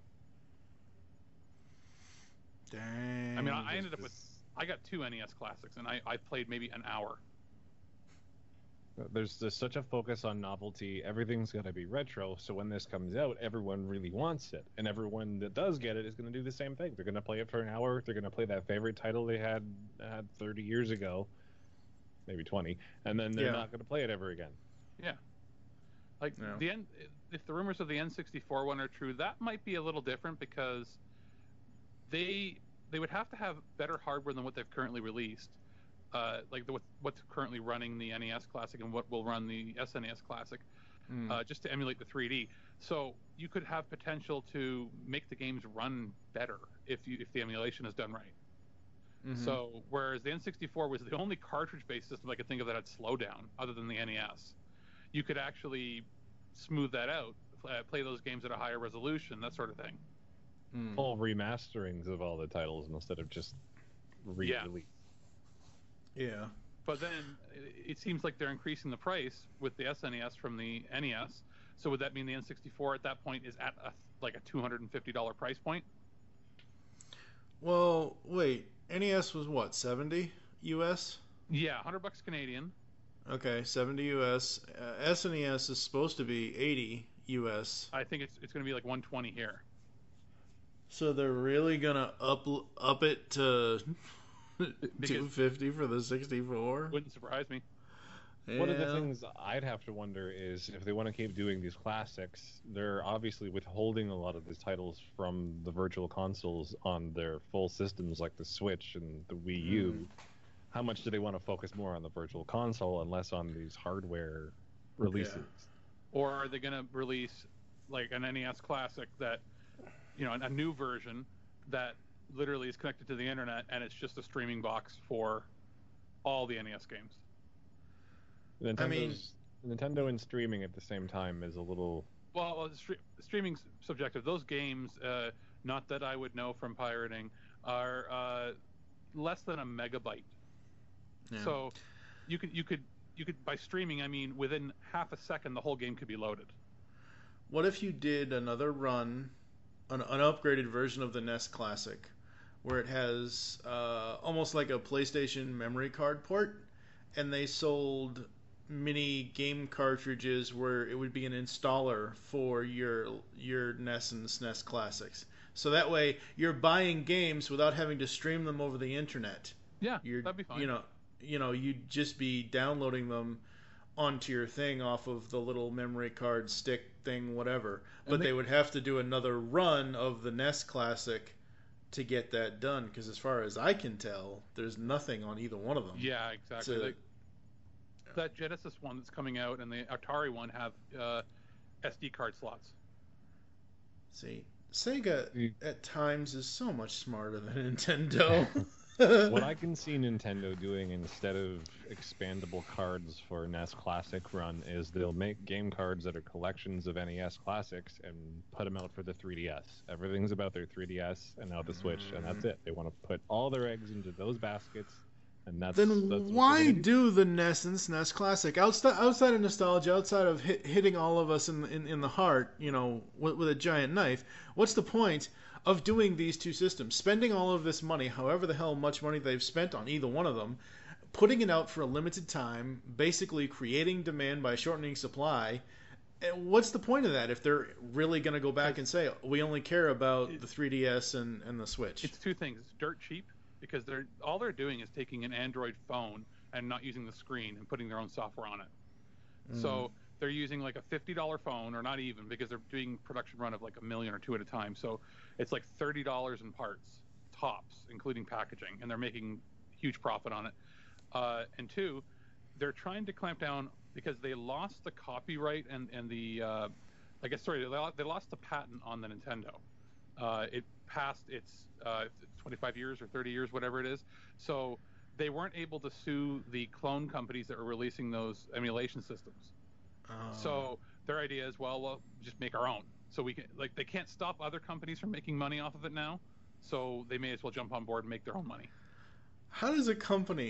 Dang. I mean, I, I ended up with, I got two N E S classics, and I, I played maybe an hour. There's there's such a focus on novelty. Everything's going to be retro, so when this comes out, everyone really wants it, and everyone that does get it is going to do the same thing. They're going to play it for an hour. They're going to play that favorite title they had had thirty years ago, maybe twenty, and then they're Yeah. not going to play it ever again. Yeah. Like Yeah. the N, if the rumors of the N sixty-four one are true, that might be a little different because they they would have to have better hardware than what they've currently released. Uh, like the, what's currently running the N E S Classic and what will run the S N E S Classic, Mm. uh, just to emulate the three D. So you could have potential to make the games run better if you if the emulation is done right. Mhm. So whereas the N sixty-four was the only cartridge-based system I could think of that had slowdown other than the N E S, you could actually smooth that out, uh, play those games at a higher resolution, that sort of thing. Mm. Full remasterings of all the titles instead of just re-release. Yeah. But then it- it seems like they're increasing the price with the S N E S from the N E S. So would that mean the N sixty-four at that point is at a, like a two hundred fifty dollars price point? Well, wait. N E S was what, seventy U S? Yeah, one hundred bucks Canadian. Okay, seventy U S. Uh, S N E S is supposed to be eighty U S. I think it's it's going to be like one hundred twenty here. So they're really gonna up up it to two fifty for the sixty-four? Wouldn't surprise me. One of the Yeah. things I'd have to wonder is if they want to keep doing these classics, they're obviously withholding a lot of these titles from the virtual consoles on their full systems like the Switch and the Wii U. Mm. How much do they want to focus more on the virtual console and less on these hardware releases? Or are they going to release like an N E S Classic that, you know, a new version that literally is connected to the internet and it's just a streaming box for all the N E S games? Nintendo's, I mean- Nintendo and streaming at the same time is a little. Well, well stre- streaming's subjective. Those games, uh, not that I would know from pirating, are uh, less than a megabyte. Yeah. So you could you could you could by streaming, I mean within half a second the whole game could be loaded. What if you did another run, an, an upgraded version of the N E S Classic, where it has uh, almost like a PlayStation memory card port, and they sold mini game cartridges where it would be an installer for your your N E S and S N E S Classics. So that way you're buying games without having to stream them over the internet. Yeah, You're, that'd be fine. You know, you know, you'd just be downloading them onto your thing off of the little memory card stick thing, whatever. But they- they would have to do another run of the N E S Classic to get that done. Because as far as I can tell, there's nothing on either one of them. Yeah, exactly. to- Like, that Genesis one that's coming out and the Atari one have uh, S D card slots. See, Sega You- at times is so much smarter than Nintendo. What I can see Nintendo doing instead of expandable cards for N E S Classic Run is they'll make game cards that are collections of N E S classics and put them out for the three D S. Everything's about their three D S and now the Switch, and that's it. They want to put all their eggs into those baskets, and that's Then that's what they're why gonna do the N E S and S N E S Classic outside outside of nostalgia, outside of hit, hitting all of us in, in in the heart, you know, with, with a giant knife? What's the point of doing these two systems? Spending all of this money, however the hell much money they've spent on either one of them, putting it out for a limited time, basically creating demand by shortening supply. And what's the point of that if they're really going to go back and say we only care about the three D S and, and the Switch? It's two things. It's dirt cheap because they're all they're doing is taking an Android phone and not using the screen and putting their own software on it. So they're using like a fifty dollars phone, or not even, because they're doing production run of like a million or two at a time. So it's like thirty dollars in parts, tops, including packaging, and they're making huge profit on it. Uh, and two, they're trying to clamp down because they lost the copyright and and the uh, I guess sorry they lo- they lost the patent on the Nintendo. Uh, it passed its uh, twenty-five years or thirty years, whatever it is. So they weren't able to sue the clone companies that were releasing those emulation systems. Oh. So their idea is, well, we'll just make our own. So we can, like, they can't stop other companies from making money off of it now. So they may as well jump on board and make their own money. How does a company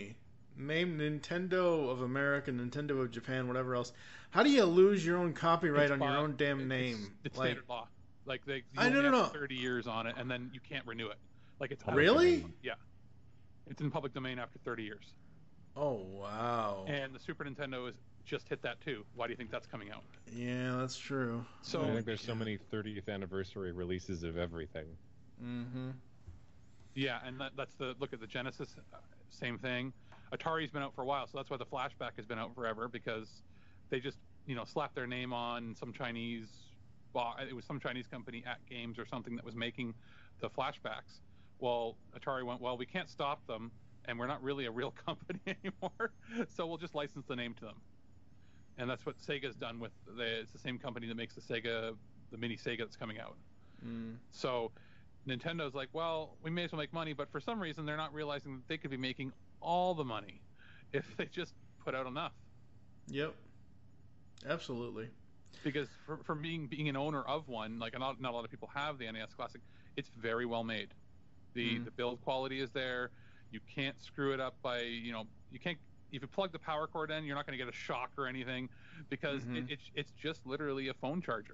name Nintendo of America, Nintendo of Japan, whatever else. How do you lose your own copyright It's on your by- own damn it's- name? It's Like, standard law. Like they, you I only no, no, have no. thirty years on it, and then you can't renew it. Like it's Really? Yeah. It's in public domain after thirty years. oh wow. And the Super Nintendo has just hit that too. Why do you think that's coming out? Yeah, that's true. So I think there's so many thirtieth anniversary releases of everything. Mm-hmm. yeah, and that, that's the look at the Genesis, uh, same thing. Atari's been out for a while, so that's why the Flashback has been out forever, because they just you know slapped their name on some Chinese. Well, it was some Chinese company at Games or something that was making the Flashbacks. Well, Atari went, well, we can't stop them, and we're not really a real company anymore, so we'll just license the name to them. And that's what Sega's done with the. It's the same company that makes the Sega, the mini Sega that's coming out. Mm. So Nintendo's like, well, we may as well make money, but for some reason they're not realizing that they could be making all the money if they just put out enough. Yep. Absolutely. Because for, for being being an owner of one, like not, not a lot of people have the N E S Classic, it's very well made. The Mm. the build quality is there. You can't screw it up by, you know, you can't, if you plug the power cord in, you're not going to get a shock or anything, because Mhm. it, it's it's just literally a phone charger.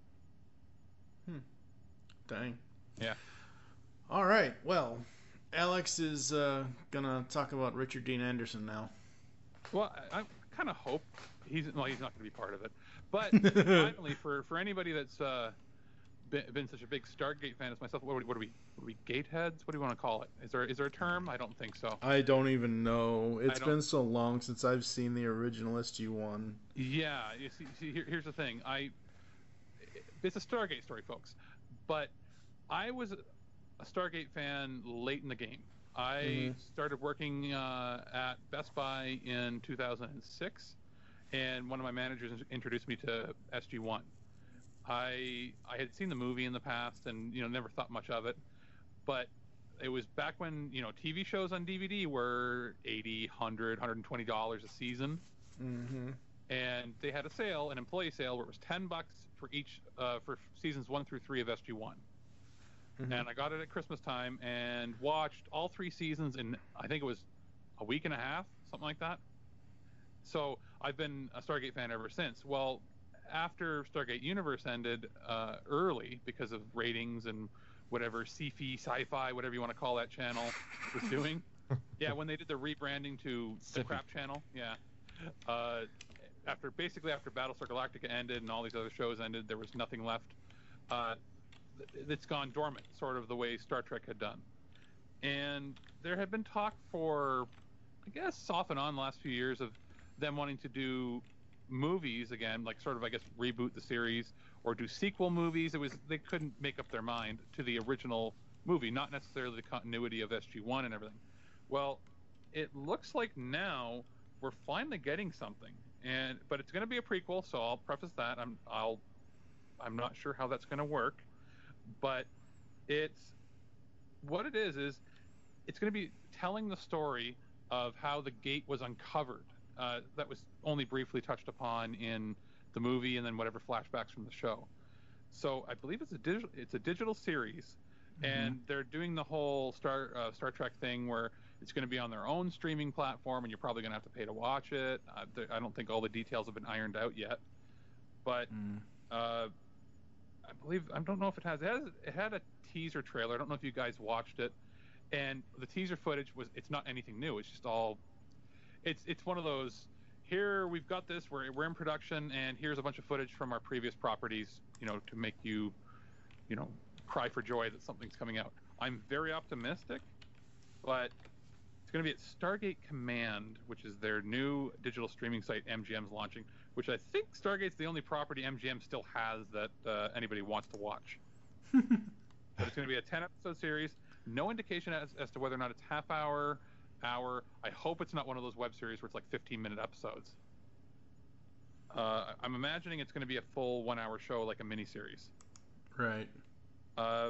Dang. Yeah. All right. Well, Alex is uh, gonna talk about Richard Dean Anderson now. Well, I, I kind of hope he's well. He's not going to be part of it. But finally, for for anybody that's uh, been, been such a big Stargate fan as myself, what, what are we? What are we gateheads? What do you want to call it? Is there is there a term? I don't think so. I don't even know. It's don't- been so long since I've seen the original S G one. Yeah. You see, see here, here's the thing. I it's a Stargate story, folks. But I was a Stargate fan late in the game. I Mhm. started working uh, at Best Buy in two thousand six, and one of my managers in- introduced me to S G one. I I had seen the movie in the past and you know never thought much of it, but it was back when you know T V shows on D V D were eighty, one hundred, one hundred twenty dollars a season, Mm-hmm. and they had a sale, an employee sale, where it was ten bucks for each uh, for seasons one through three of S G one. Mhm. And I got it at Christmas time and watched all three seasons in I think it was a week and a half, something like that. So I've been a Stargate fan ever since. Well, after Stargate Universe ended uh, early because of ratings and whatever sci-fi, sci-fi, whatever you want to call that channel was doing. Yeah, when they did the rebranding to the Sci-fi. crap channel. Yeah. Uh, after basically after Battlestar Galactica ended and all these other shows ended, there was nothing left. Uh, th- it's gone dormant, sort of the way Star Trek had done. And there had been talk for, I guess, off and on the last few years of them wanting to do movies again, like sort of, I guess, reboot the series or do sequel movies. It was they couldn't make up their mind to the original movie, not necessarily the continuity of S G one and everything. Well, it looks like now we're finally getting something, and but it's going to be a prequel, so I'll preface that. I'm I'll I'm not sure how that's going to work, but it's what it is is it's going to be telling the story of how the gate was uncovered. Uh, that was only briefly touched upon in the movie and then whatever flashbacks from the show. So I believe it's a digital it's a digital series, and they're doing the whole Star uh, Star Trek thing where it's going to be on their own streaming platform, and you're probably going to have to pay to watch it. Uh, there- I don't think all the details have been ironed out yet, but Mm. uh, I believe I don't know if it has it has it had a teaser trailer. I don't know if you guys watched it, and the teaser footage was it's not anything new. It's just all it's it's one of those. Here we've got this. We're we're in production, and here's a bunch of footage from our previous properties. You know, to make you, you know, cry for joy that something's coming out. I'm very optimistic, but it's going to be at Stargate Command, which is their new digital streaming site M G M's launching. Which I think Stargate's the only property M G M still has that uh, anybody wants to watch. But it's going to be a ten episode series. No indication as, as to whether or not it's half hour, hour. I hope it's not one of those web series where it's like fifteen minute episodes. Uh, I'm imagining it's going to be a full one hour show, like a mini series. Right. Uh,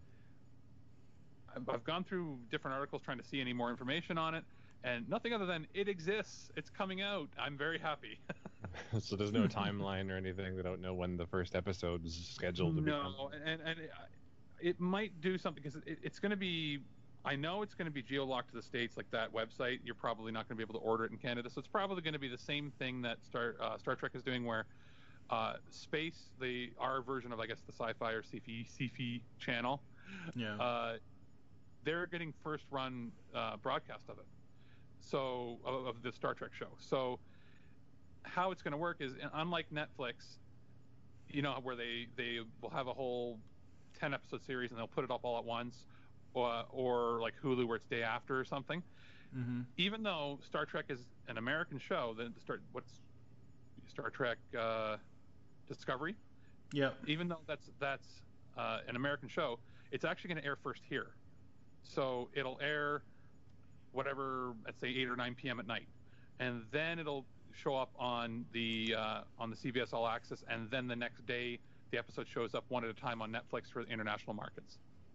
I've- I've gone through different articles trying to see any more information on it, and nothing other than it exists. It's coming out. I'm very happy. So there's no timeline or anything. They don't know when the first episode's scheduled to be. No, and and it, it might do something because it, it's going to be I know it's going to be geo-locked to the States, like that website. You're probably not going to be able to order it in Canada, so it's probably going to be the same thing that Star uh, Star Trek is doing, where uh, Space, the our version of, I guess, the Sci-Fi or Sci-Fi, Sci-Fi channel, Yeah. uh, they're getting first run uh, broadcast of it, so of, of the Star Trek show. So how it's going to work is, unlike Netflix, you know, where they they will have a whole ten episode series and they'll put it up all at once, or, or like Hulu where it's day after or something. Mm-hmm. Even though Star Trek is an American show, then start what's Star Trek uh, Discovery. Yeah. Even though that's that's uh, an American show, it's actually going to air first here. So it'll air whatever, let's say eight or nine p.m. at night, and then it'll show up on the uh, on the C B S All Access, and then the next day the episode shows up one at a time on Netflix for the international markets.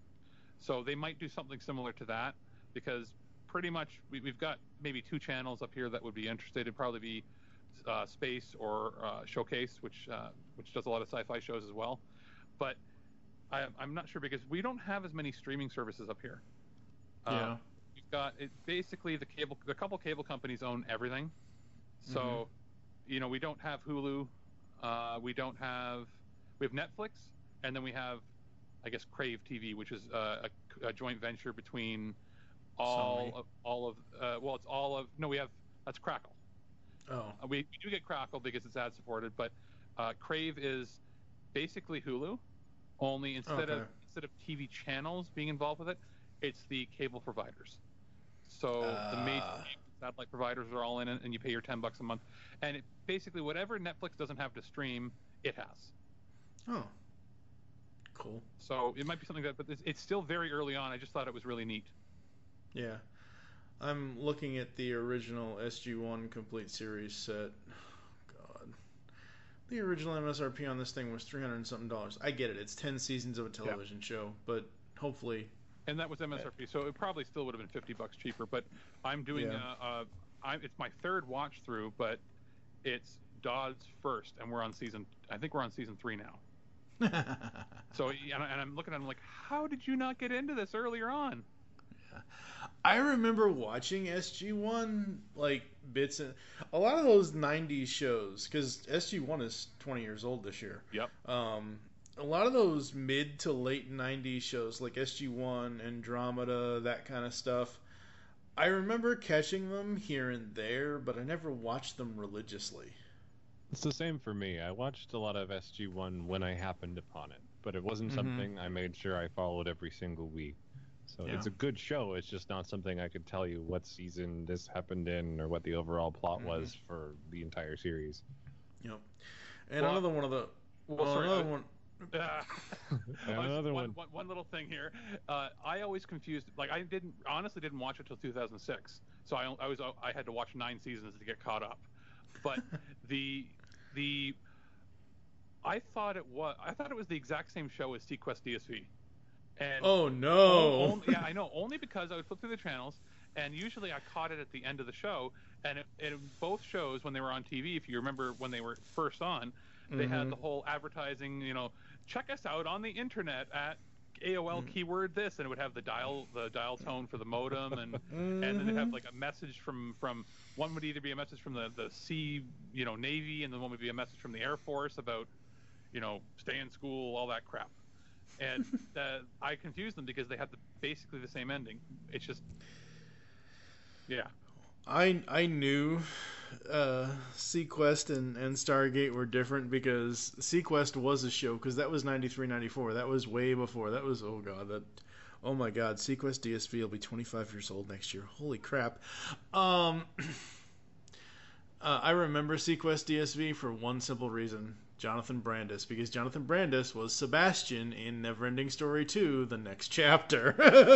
So they might do something similar to that, because pretty much we, we've got maybe two channels up here that would be interested. It'd probably be uh, Space or uh, Showcase, which uh, which does a lot of sci-fi shows as well. But I, I'm not sure, because we don't have as many streaming services up here. Yeah. Uh, we've got it, basically the cable, a couple cable companies own everything. So, Mm-hmm. you know, we don't have Hulu, uh, we don't have, we have Netflix, and then we have, I guess, Crave T V, which is uh, a, a joint venture between all Sony. of, all of, uh, well, it's all of, no, we have, that's Crackle. Oh. Uh, we, we do get Crackle because it's ad supported, but uh, Crave is basically Hulu, only instead of Okay. instead of T V channels being involved with it, it's the cable providers. So the major Ah. satellite providers are all in it, and you pay your ten bucks a month, and it, basically whatever Netflix doesn't have to stream, it has. Oh. Cool. So it might be something that, but it's, it's still very early on. I just thought it was really neat. Yeah. I'm looking at the original S G one complete series set. God. The original M S R P on this thing was three hundred and something dollars. I get it. It's ten seasons of a television show, but hopefully. And that was M S R P, so it probably still would have been fifty bucks cheaper. But I'm doing, Yeah. uh, uh, I'm, it's my third watch through, but it's Dodd's first, and we're on season. I think we're on season three now. So, and, I- and I'm looking at him like, how did you not get into this earlier on? I remember watching S G one, like, bits and a lot of those nineties shows, because S G one is twenty years old this year. Yep. Um, a lot of those mid to late nineties shows, like S G one, Andromeda, that kind of stuff, I remember catching them here and there, but I never watched them religiously. It's the same for me. I watched a lot of S G one when I happened upon it, but it wasn't Mhm. something I made sure I followed every single week. So Yeah. it's a good show. It's just not something I could tell you what season this happened in or what the overall plot Mhm. was for the entire series. Yep. And Well, another one of the well, well, sorry, another I- one. Ah. And I was- another one, one. one, one little thing here. Uh, I always confused. Like I didn't honestly didn't watch it till two thousand six. So I, I was I had to watch nine seasons to get caught up. But the the I thought it was I thought it was the exact same show as Sequest D S V. And Oh no! on- yeah, I know. Only because I would flip through the channels, and usually I caught it at the end of the show. And it, it, both shows, when they were on T V, if you remember when they were first on, they had Mhm. the whole advertising. You know, check us out on the internet at A O L Mhm. keyword this, and it would have the dial the dial tone for the modem, and and then they'd have like a message from from one would either be a message from the the Sea, you know, Navy, and then one would be a message from the Air Force about, you know, stay in school, all that crap. And uh, I confused them because they had the, basically the same ending. It's just, yeah. I I knew uh, Sequest and, and Stargate were different because Sequest was a show, because that was ninety-three, ninety-four. That was way before. That was, oh god, that, oh my god, Sequest D S V will be twenty-five years old next year. Holy crap. Um, uh, I remember Sequest D S V for one simple reason. Jonathan Brandis, because Jonathan Brandis was Sebastian in Neverending Story two, the next chapter.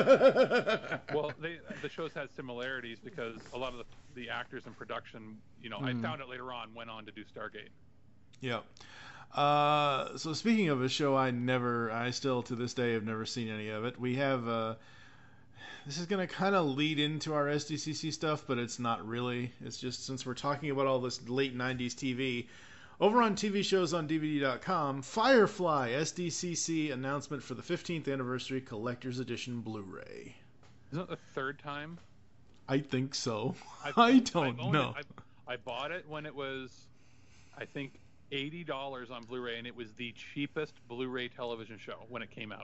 Well, they, the shows had similarities because a lot of the, the actors in production, you know, Mhm. I found out later on, went on to do Stargate. Yeah. Uh, so speaking of a show I never, I still to this day have never seen any of it. We have, uh, this is going to kind of lead into our S D C C stuff, but it's not really. It's just since we're talking about all this late nineties T V. Over on T V shows on D V D dot com, Firefly S D C C announcement for the fifteenth anniversary collector's edition Blu-ray. Isn't it the third time? I think so. I've I owned- don't I've owned know. It. I, I bought it when it was, I think, eighty dollars on Blu-ray, and it was the cheapest Blu-ray television show when it came out.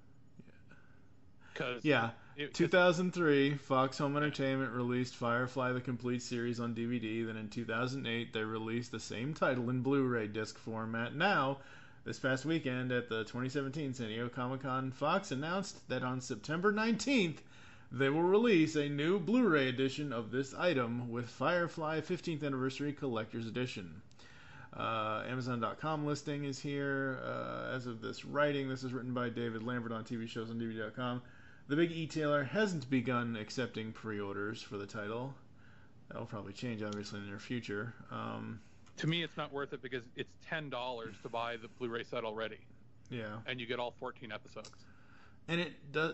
Cause Yeah, it- it- two thousand three, Fox Home Entertainment released Firefly the Complete Series on D V D. Then in two thousand eight, they released the same title in Blu-ray disc format. Now, this past weekend at the twenty seventeen San Diego Comic-Con, Fox announced that on September nineteenth, they will release a new Blu-ray edition of this item with Firefly fifteenth Anniversary Collector's Edition. Uh, Amazon dot com listing is here. Uh, as of this writing, this is written by David Lambert on T V shows on D V D dot com. The big e-tailer hasn't begun accepting pre-orders for the title. That'll probably change, obviously, in the near future. Um, to me, it's not worth it because it's ten dollars to buy the Blu-ray set already, yeah, and you get all fourteen episodes. and it does.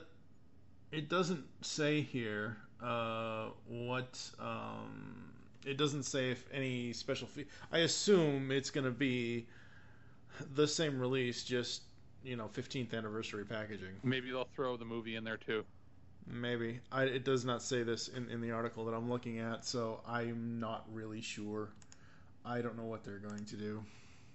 It doesn't say here uh, what. Um, it doesn't say if any special fee. I assume it's going to be the same release, just you know, fifteenth anniversary packaging. Maybe they'll throw the movie in there too. Maybe. I, it does not say this in, in the article that I'm looking at, so I'm not really sure. I don't know what they're going to do.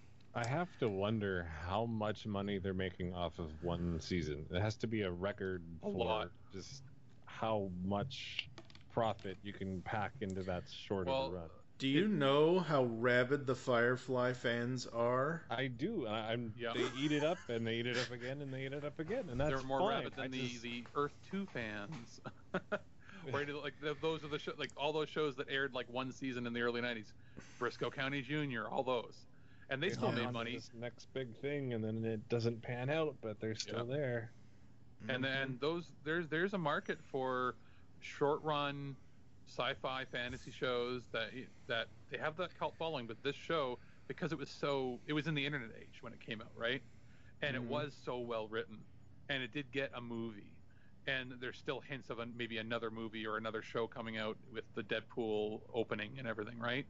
I have to wonder how much money they're making off of one season. It has to be a record A for lot. just how much profit you can pack into that short Well, of a run. Do you know how rabid the Firefly fans are? I do, and I, I'm. Yeah. They eat it up, and they eat it up again, and they eat it up again, and that's They're more fine. rabid than I the, just- the Earth two fans. Right, like the, those are the show, like all those shows that aired like one season in the early nineties, Briscoe County Junior, all those, and they they still hold made on to money. This next big thing, and then it doesn't pan out, but they're still Yeah. there. And then those there's there's a market for short run sci-fi fantasy shows that that they have that cult following, but this show, because it was so it was in the internet age when it came out, right? And Mhm. it was so well written, and it did get a movie, and there's still hints of a, maybe another movie or another show coming out with the Deadpool opening and everything, right?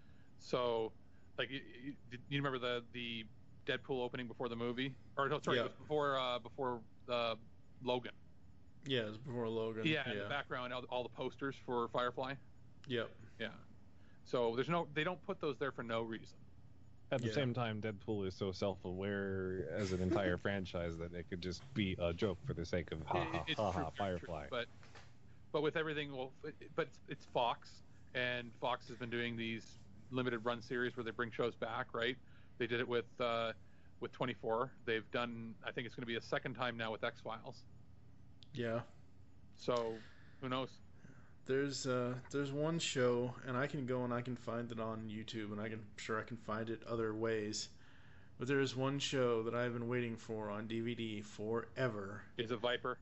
So, like, you, you, did you remember the the Deadpool opening before the movie, or no, sorry, Yeah. it was before uh, before uh, Logan. Yeah, it was before Logan. Yeah, in the background, all, all the posters for Firefly. Yep. Yeah. So there's no, they don't put those there for no reason. At the Yeah. same time, Deadpool is so self-aware as an entire franchise that it could just be a joke for the sake of ha It- ha it's ha true, ha true, true. Firefly. But but with everything, well, it- but it's, it's Fox, and Fox has been doing these limited run series where they bring shows back, right? They did it with uh, with twenty-four. They've done, I think it's going to be a second time now with X Files. Yeah. So who knows? There's uh there's one show, and I can go and I can find it on YouTube, and I can sure I can find it other ways. But there is one show that I've been waiting for on D V D forever. Is it Viper?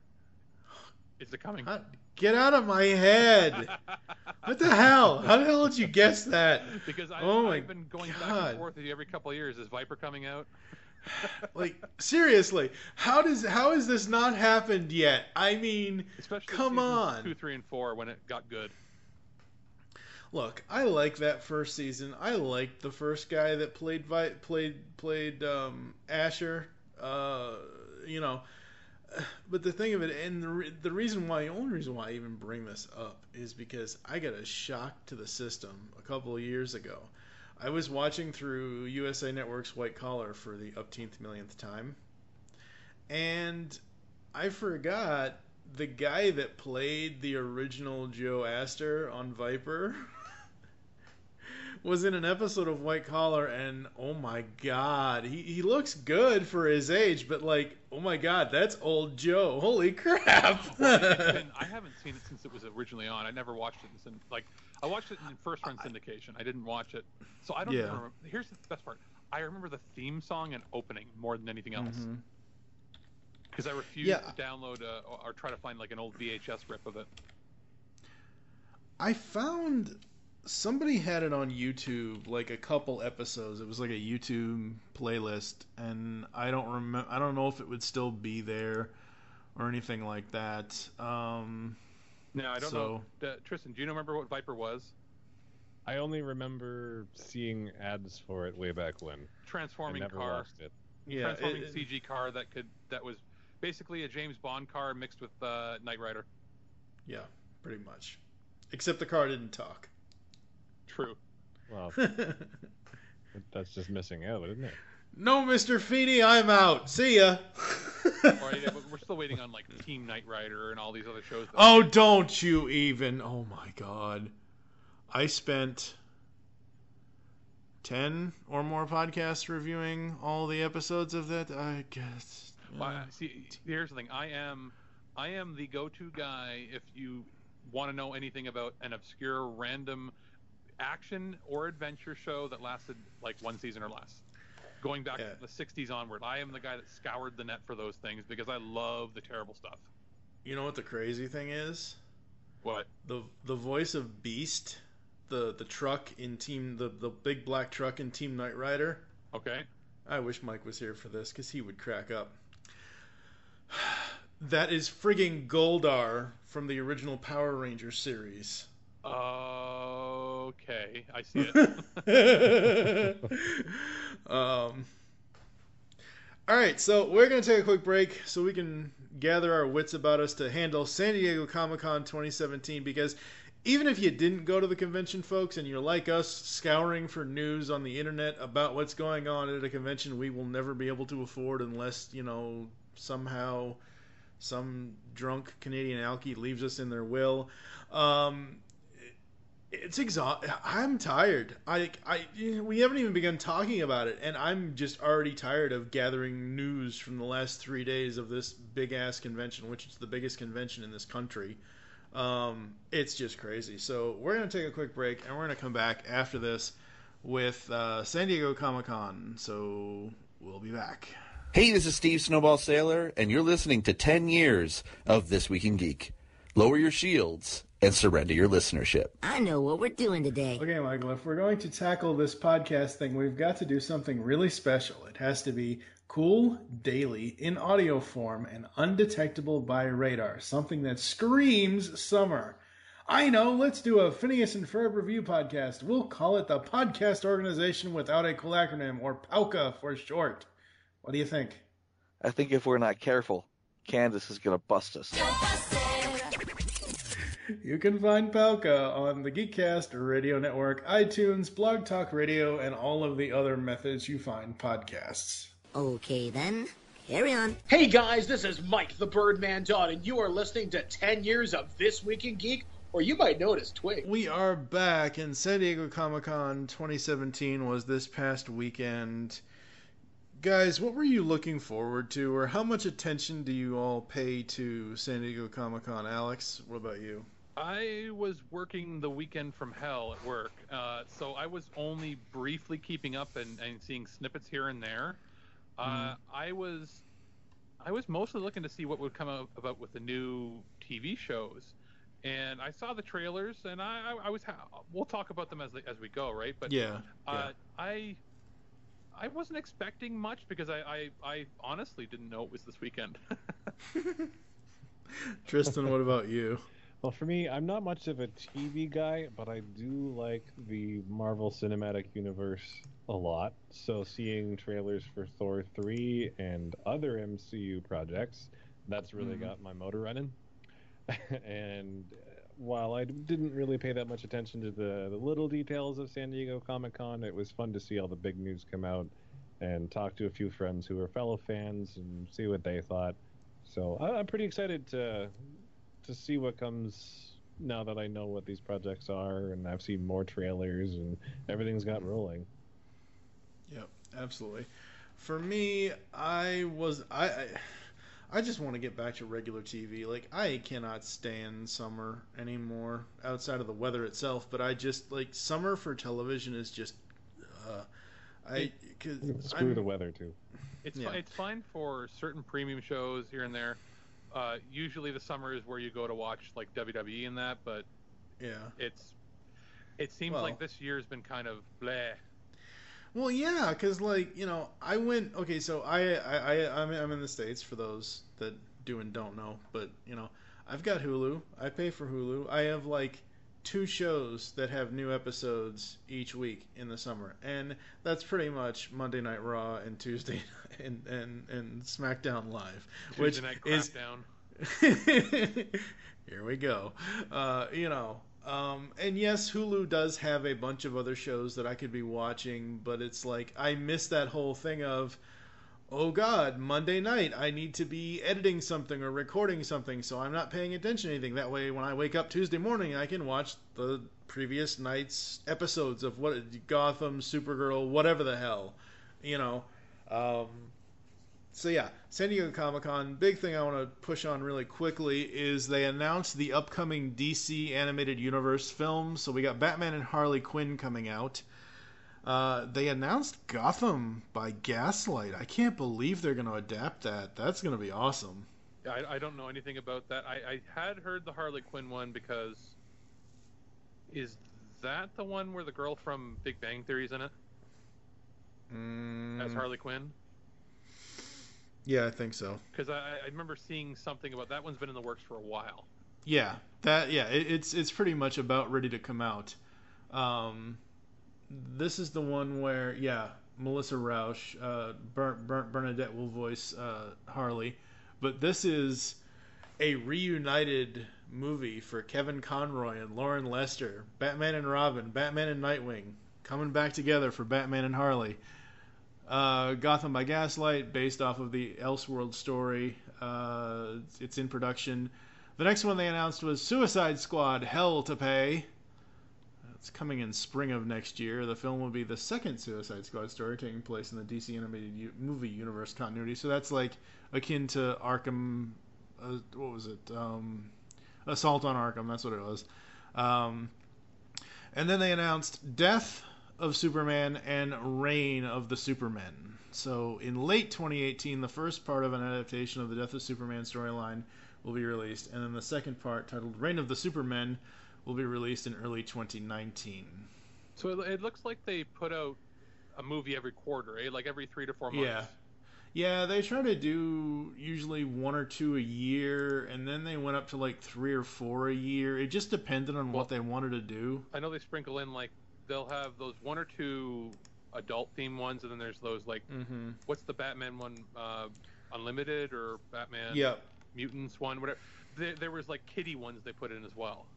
Is it coming? How- Get out of my head! What the hell? How the hell did you guess that? Because I, Oh my I've been going back God. and forth with you every couple of years. Is Viper coming out? Like seriously, how does how has this not happened yet? I mean, Especially come seasons on. two, three, and four when it got good. Look, I like that first season. I liked the first guy that played Vi- played played um, Asher. Uh, you know, but the thing of it, and the re- the reason why, the only reason why I even bring this up is because I got a shock to the system a couple of years ago. I was watching through U S A Network's White Collar for the upteenth millionth time, and I forgot the guy that played the original Joe Astor on Viper was in an episode of White Collar, and oh my god, he, he looks good for his age, but like, oh my god, that's old Joe. Holy crap. It's been- I haven't seen it since it was originally on. I never watched it in syn- like I watched it in first run syndication. I didn't watch it, so I don't Yeah. even remember. Here's the best part: I remember the theme song and opening more than anything else Mhm. because I refused Yeah. to download uh, or, or try to find like an old V H S rip of it. I found somebody had it on YouTube, like a couple episodes. It was like a YouTube playlist, and I don't remember. I don't know if it would still be there or anything like that. Um, No, I don't So- know. Uh, Tristan, do you remember what Viper was? I only remember seeing ads for it way back when. I Transforming never car. watched it. yeah, transforming it- C G car that could that was basically a James Bond car mixed with uh, Knight Rider. Yeah, pretty much. Except the car didn't talk. True. Well, that's just missing out, isn't it? No, Mister Feeney, I'm out. See ya. Or, yeah, but we're still waiting on like Team Knight Rider and all these other shows. That Oh, don't you even. Oh, my God. I spent ten or more podcasts reviewing all the episodes of that, I guess. Well, I- see, here's the thing. I am, I am the go-to guy if you want to know anything about an obscure, random action or adventure show that lasted like one season or less. Going back Yeah. to the sixties onward, I am the guy that scoured the net for those things because I love the terrible stuff. You know what the crazy thing is? What? The the voice of Beast, the the truck in Team, the, the big black truck in Team Knight Rider. Okay. I wish Mike was here for this because he would crack up. That is frigging Goldar from the original Power Rangers series. Okay, I see it. um, all right, so we're going to take a quick break so we can gather our wits about us to handle San Diego Comic-Con twenty seventeen, because even if you didn't go to the convention, folks, and you're like us, scouring for news on the internet about what's going on at a convention we will never be able to afford unless, you know, somehow some drunk Canadian alkie leaves us in their will. Um, it's exhausting. I'm tired. I, I, we haven't even begun talking about it, and I'm just already tired of gathering news from the last three days of this big-ass convention, which is the biggest convention in this country. Um, it's just crazy. So we're going to take a quick break, and we're going to come back after this with uh, San Diego Comic-Con. So we'll be back. Hey, this is Steve Snowball Sailor, and you're listening to ten years of This Week in Geek. Lower your shields and surrender your listenership. I know what we're doing today. Okay, Michael, if we're going to tackle this podcast thing, we've got to do something really special. It has to be cool, daily, in audio form, and undetectable by radar. Something that screams summer. I know, let's do a Phineas and Ferb review podcast. We'll call it the Podcast Organization Without a Cool Acronym, or POWCA for short. What do you think? I think if we're not careful, Candace is going to bust us. You can find POWCA on the Geekcast Radio Network, iTunes, Blog Talk Radio, and all of the other methods you find podcasts. Okay, then. Carry on. Hey guys, this is Mike the Birdman Dodd, and you are listening to ten years of This Week in Geek, or you might know it as Twig. We are back, and San Diego Comic-Con twenty seventeen was this past weekend. Guys, what were you looking forward to, or how much attention do you all pay to San Diego Comic-Con? Alex, what about you? I was working the weekend from hell at work, uh, so I was only briefly keeping up and, and seeing snippets here and there. Uh, mm. I was, I was mostly looking to see what would come out about with the new T V shows, and I saw the trailers, and I, I, I was. Ha- we'll talk about them as as we go, right? But yeah, uh, yeah. I, I wasn't expecting much because I, I, I honestly didn't know it was this weekend. Tristan, what about you? Well, for me, I'm not much of a T V guy, but I do like the Marvel Cinematic Universe a lot. So seeing trailers for Thor three and other M C U projects, that's really mm. got my motor running. And while I didn't really pay that much attention to the, the little details of San Diego Comic-Con, it was fun to see all the big news come out and talk to a few friends who are fellow fans and see what they thought. So I, I'm pretty excited to to see what comes now that I know what these projects are, and I've seen more trailers and everything's got rolling. Yep, absolutely. For me, I was I I, I just want to get back to regular T V. Like, I cannot stand summer anymore outside of the weather itself, but I just like summer for television is just uh I cause screw I'm, the weather too. It's yeah. fi- it's fine for certain premium shows here and there. Uh, usually the summer is where you go to watch like W W E and that, but yeah, it's it seems well, like this year's been kind of bleh. Well, yeah, because like you know, I went okay. So I I, I I'm I'm in the States for those that do and don't know, but you know, I've got Hulu. I pay for Hulu. I have like two shows that have new episodes each week in the summer, and that's pretty much Monday Night Raw and Tuesday and and, and SmackDown Live, Tuesday which Night is Crapdown. Here we go. Uh, you know, um, and yes, Hulu does have a bunch of other shows that I could be watching, but it's like I miss that whole thing of, oh God, Monday night I need to be editing something or recording something, so I'm not paying attention to anything. That way, when I wake up Tuesday morning, I can watch the previous night's episodes of what Gotham, Supergirl, whatever the hell, you know. Um, So yeah, San Diego Comic-Con, big thing I want to push on really quickly is they announced the upcoming D C Animated Universe film. So we got Batman and Harley Quinn coming out. Uh, they announced Gotham by Gaslight. I can't believe they're going to adapt that. That's going to be awesome. Yeah, I, I don't know anything about that. I, I had heard the Harley Quinn one because is that the one where the girl from Big Bang Theory's in it? Mm. As Harley Quinn? Yeah, I think so. Because I, I remember seeing something about that one's been in the works for a while. Yeah, that yeah, it, it's it's pretty much about ready to come out. Um, this is the one where yeah, Melissa Rauch, uh, Ber- Ber- Bernadette will voice uh, Harley, but this is a reunited movie for Kevin Conroy and Lauren Lester, Batman and Robin, Batman and Nightwing, coming back together for Batman and Harley. Uh, Gotham by Gaslight, based off of the Elseworld story. Uh, it's in production. The next one they announced was Suicide Squad: Hell to Pay. It's coming in spring of next year. The film will be the second Suicide Squad story taking place in the D C animated u- movie universe continuity. So that's like akin to Arkham. Uh, what was it? Um, Assault on Arkham. That's what it was. Um, and then they announced Death of Superman and Reign of the Supermen. So in late twenty eighteen, the first part of an adaptation of the Death of Superman storyline will be released, and then the second part, titled Reign of the Supermen, will be released in early twenty nineteen. So it, it looks like they put out a movie every quarter, eh? Like every three to four months. Yeah. Yeah, they try to do usually one or two a year, and then they went up to like three or four a year. It just depended on Well, what they wanted to do. I know they sprinkle in like they'll have those one or two adult theme ones, and then there's those like Mm-hmm. what's the Batman one, uh, Unlimited or Batman Yep. Mutants one, whatever. There, there was like kiddie ones they put in as well.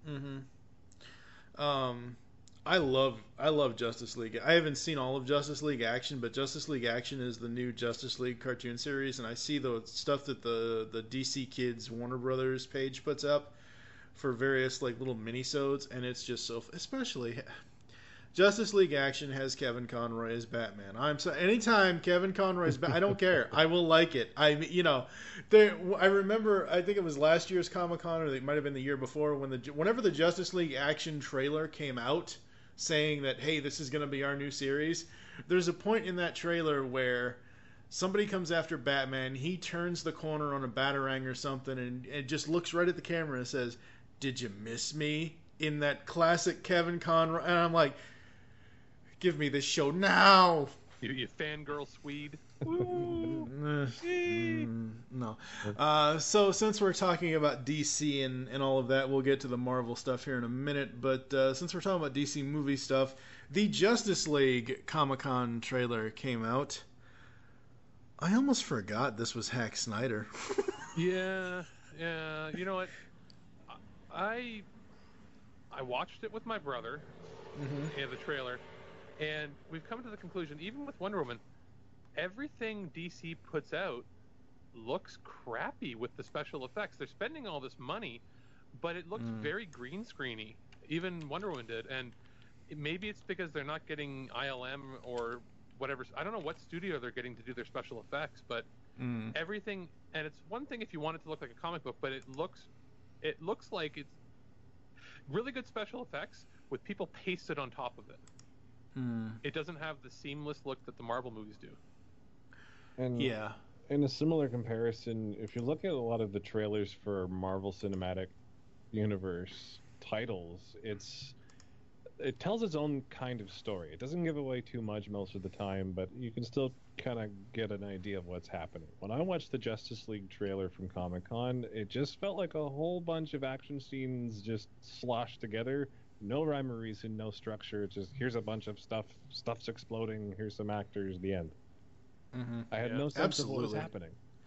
Mm-hmm. Um, I love I love Justice League. I haven't seen all of Justice League Action, but Justice League Action is the new Justice League cartoon series, and I see the stuff that the the D C Kids Warner Brothers page puts up for various like little minisodes, and it's just so especially. Justice League Action has Kevin Conroy as Batman. I'm so anytime Kevin Conroy's ba- I don't care. I will like it. I you know, there. I remember. I think it was last year's Comic Con, or it might have been the year before, when the whenever the Justice League Action trailer came out, saying that hey, this is going to be our new series. There's a point in that trailer where somebody comes after Batman. He turns the corner on a Batarang or something, and it just looks right at the camera and says, "Did you miss me?" In that classic Kevin Conroy, and I'm like, give me this show now. You, you fangirl Swede. Mm, no. Uh, so since we're talking about D C and, and all of that, we'll get to the Marvel stuff here in a minute. But uh, since we're talking about D C movie stuff, the Justice League Comic-Con trailer came out. I almost forgot this was Zack Snyder. Yeah, yeah. You know what? I I watched it with my brother. Mm-hmm. Yeah, the trailer. And we've come to the conclusion, even with Wonder Woman, everything D C puts out looks crappy with the special effects. They're spending all this money, but it looks Mm. very green screeny. Even Wonder Woman did. And it, maybe it's because they're not getting I L M or whatever. I don't know what studio they're getting to do their special effects, but Mm. everything. And it's one thing if you want it to look like a comic book, but it looks, it looks like it's really good special effects with people pasted on top of it. Mm. It doesn't have the seamless look that the Marvel movies do. And Yeah. in a similar comparison, if you look at a lot of the trailers for Marvel Cinematic Universe titles, it's it tells its own kind of story. It doesn't give away too much most of the time, but you can still kind of get an idea of what's happening. When I watched the Justice League trailer from Comic-Con, it just felt like a whole bunch of action scenes just sloshed together. No rhyme or reason, no structure. It's just here's a bunch of stuff, stuff's exploding, here's some actors, the end. Mm-hmm. I had Yeah. no sense of what was Absolutely. happening.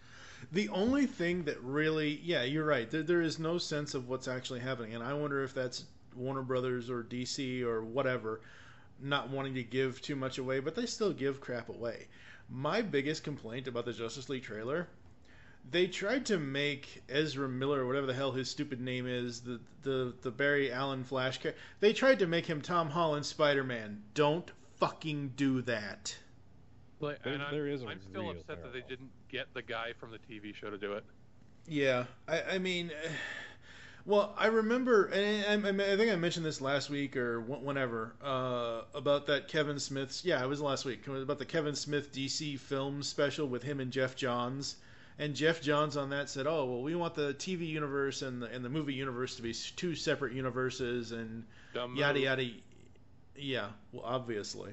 The only thing that really, yeah, you're right. There, there is no sense of what's actually happening, and I wonder if that's Warner Brothers or D C or whatever, not wanting to give too much away, but they still give crap away. My biggest complaint about the Justice League trailer, they tried to make Ezra Miller, or whatever the hell his stupid name is, the the, the Barry Allen Flash character, they tried to make him Tom Holland Spider-Man. Don't fucking do that. Like, There- and I'm, there is a I'm still real upset that they parallel. didn't get the guy from the T V show to do it. Yeah, I, I mean, eh, well, I remember, and I, I think I mentioned this last week or wh- whenever, uh, about that Kevin Smith's, yeah, it was last week, about the Kevin Smith D C film special with him and Jeff Johns. And Jeff Johns on that said, oh, well, we want the T V universe and the, and the movie universe to be s- two separate universes and Dumb yada, move. yada. Yeah, well, obviously.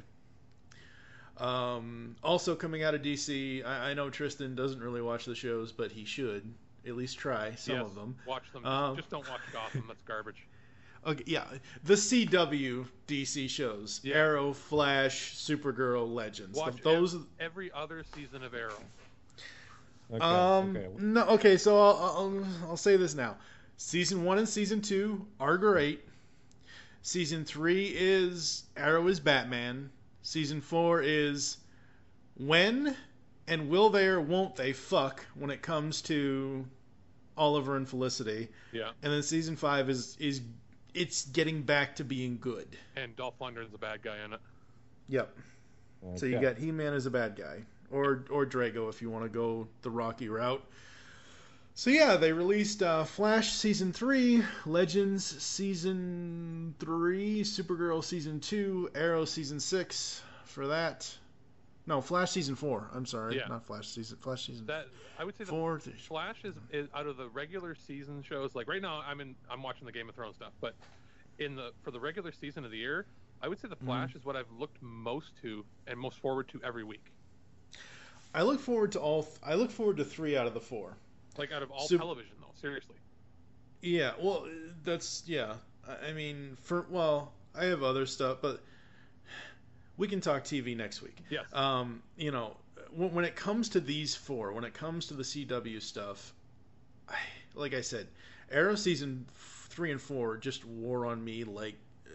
Um, also coming out of D C, I, I know Tristan doesn't really watch the shows, but he should at least try some Yes, of them. Watch them. Um, Just don't watch Gotham. That's garbage. Okay, yeah, the C W D C shows: Yeah. Arrow, Flash, Supergirl, Legends. Watch those. ev- every other season of Arrow. Okay, um, okay. no, okay. So I'll, I'll I'll say this now: season one and season two are great. Season three is Arrow is Batman. Season four is when and will they or won't they fuck when it comes to Oliver and Felicity. Yeah. And then season five is is it's getting back to being good. And Dolph Lundgren's a bad guy in it. Yep. So you Okay. got He-Man as a bad guy, or or Drago if you want to go the Rocky route. So yeah, they released uh, Flash season three, Legends season three, Supergirl season two, Arrow season six for that. No, Flash season four. I'm sorry, Yeah. not Flash season. Flash season That I would say the four. Flash is, is out of the regular season shows. Like right now, I'm in. I'm watching the Game of Thrones stuff, but in the for the regular season of the year, I would say the Flash is what I've looked most to and most forward to every week. I look forward to all. Th- I look forward to three out of the four. Like out of all Sup- television, though, seriously. Yeah, well, that's yeah. I I mean, for well, I have other stuff, but we can talk T V next week. Yes. Um, you know, when, when it comes to these four, when it comes to the C W stuff, I, like I said, Arrow season three and four just wore on me like,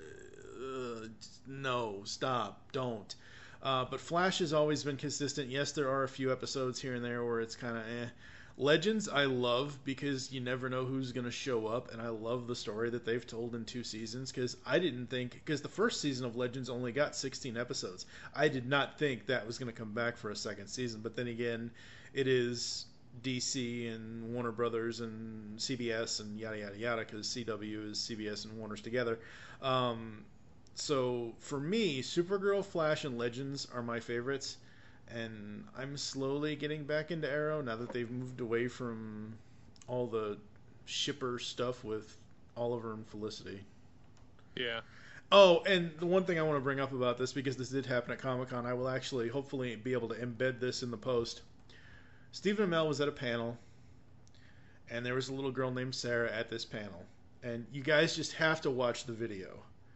uh, no, stop, don't. Uh, but Flash has always been consistent. Yes, there are a few episodes here and there where it's kind of eh. Legends I love because you never know who's going to show up, and I love the story that they've told in two seasons because I didn't think, because the first season of Legends only got sixteen episodes. I did not think that was going to come back for a second season, but then again, it is D C and Warner Brothers and C B S and yada yada yada because C W is C B S and Warner's together. Um, so for me, Supergirl, Flash, and Legends are my favorites. And I'm slowly getting back into Arrow now that they've moved away from all the shipper stuff with Oliver and Felicity. Yeah. Oh, and the one thing I want to bring up about this, because this did happen at Comic-Con, I will actually hopefully be able to embed this in the post. Stephen Amell was at a panel, and there was a little girl named Sarah at this panel. And you guys just have to watch the video.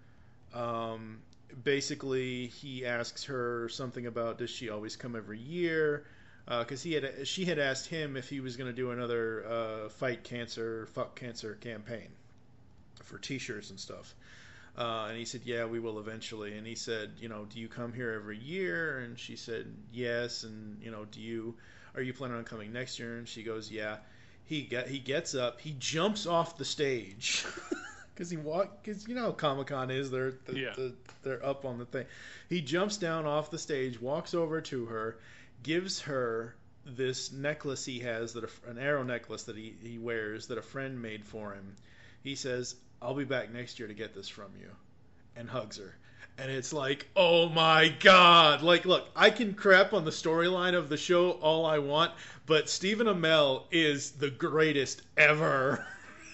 Um... Basically, he asks her something about does she always come every year? Because uh, he had she had asked him if he was going to do another uh, fight cancer, fuck cancer campaign for T-shirts and stuff. Uh, and he said, "Yeah, we will eventually." And he said, "You know, do you come here every year?" And she said, "Yes." And you know, do you are you planning on coming next year? And she goes, "Yeah." He get he gets up, he jumps off the stage. Because he walk, because you know how Comic-Con is, they're the, Yeah. the, they're up on the thing. He jumps down off the stage, walks over to her, gives her this necklace he has, that a, an arrow necklace that he, he wears that a friend made for him. He says, "I'll be back next year to get this from you," and hugs her. And it's like, oh my god! Like, look, I can crap on the storyline of the show all I want, but Stephen Amell is the greatest ever.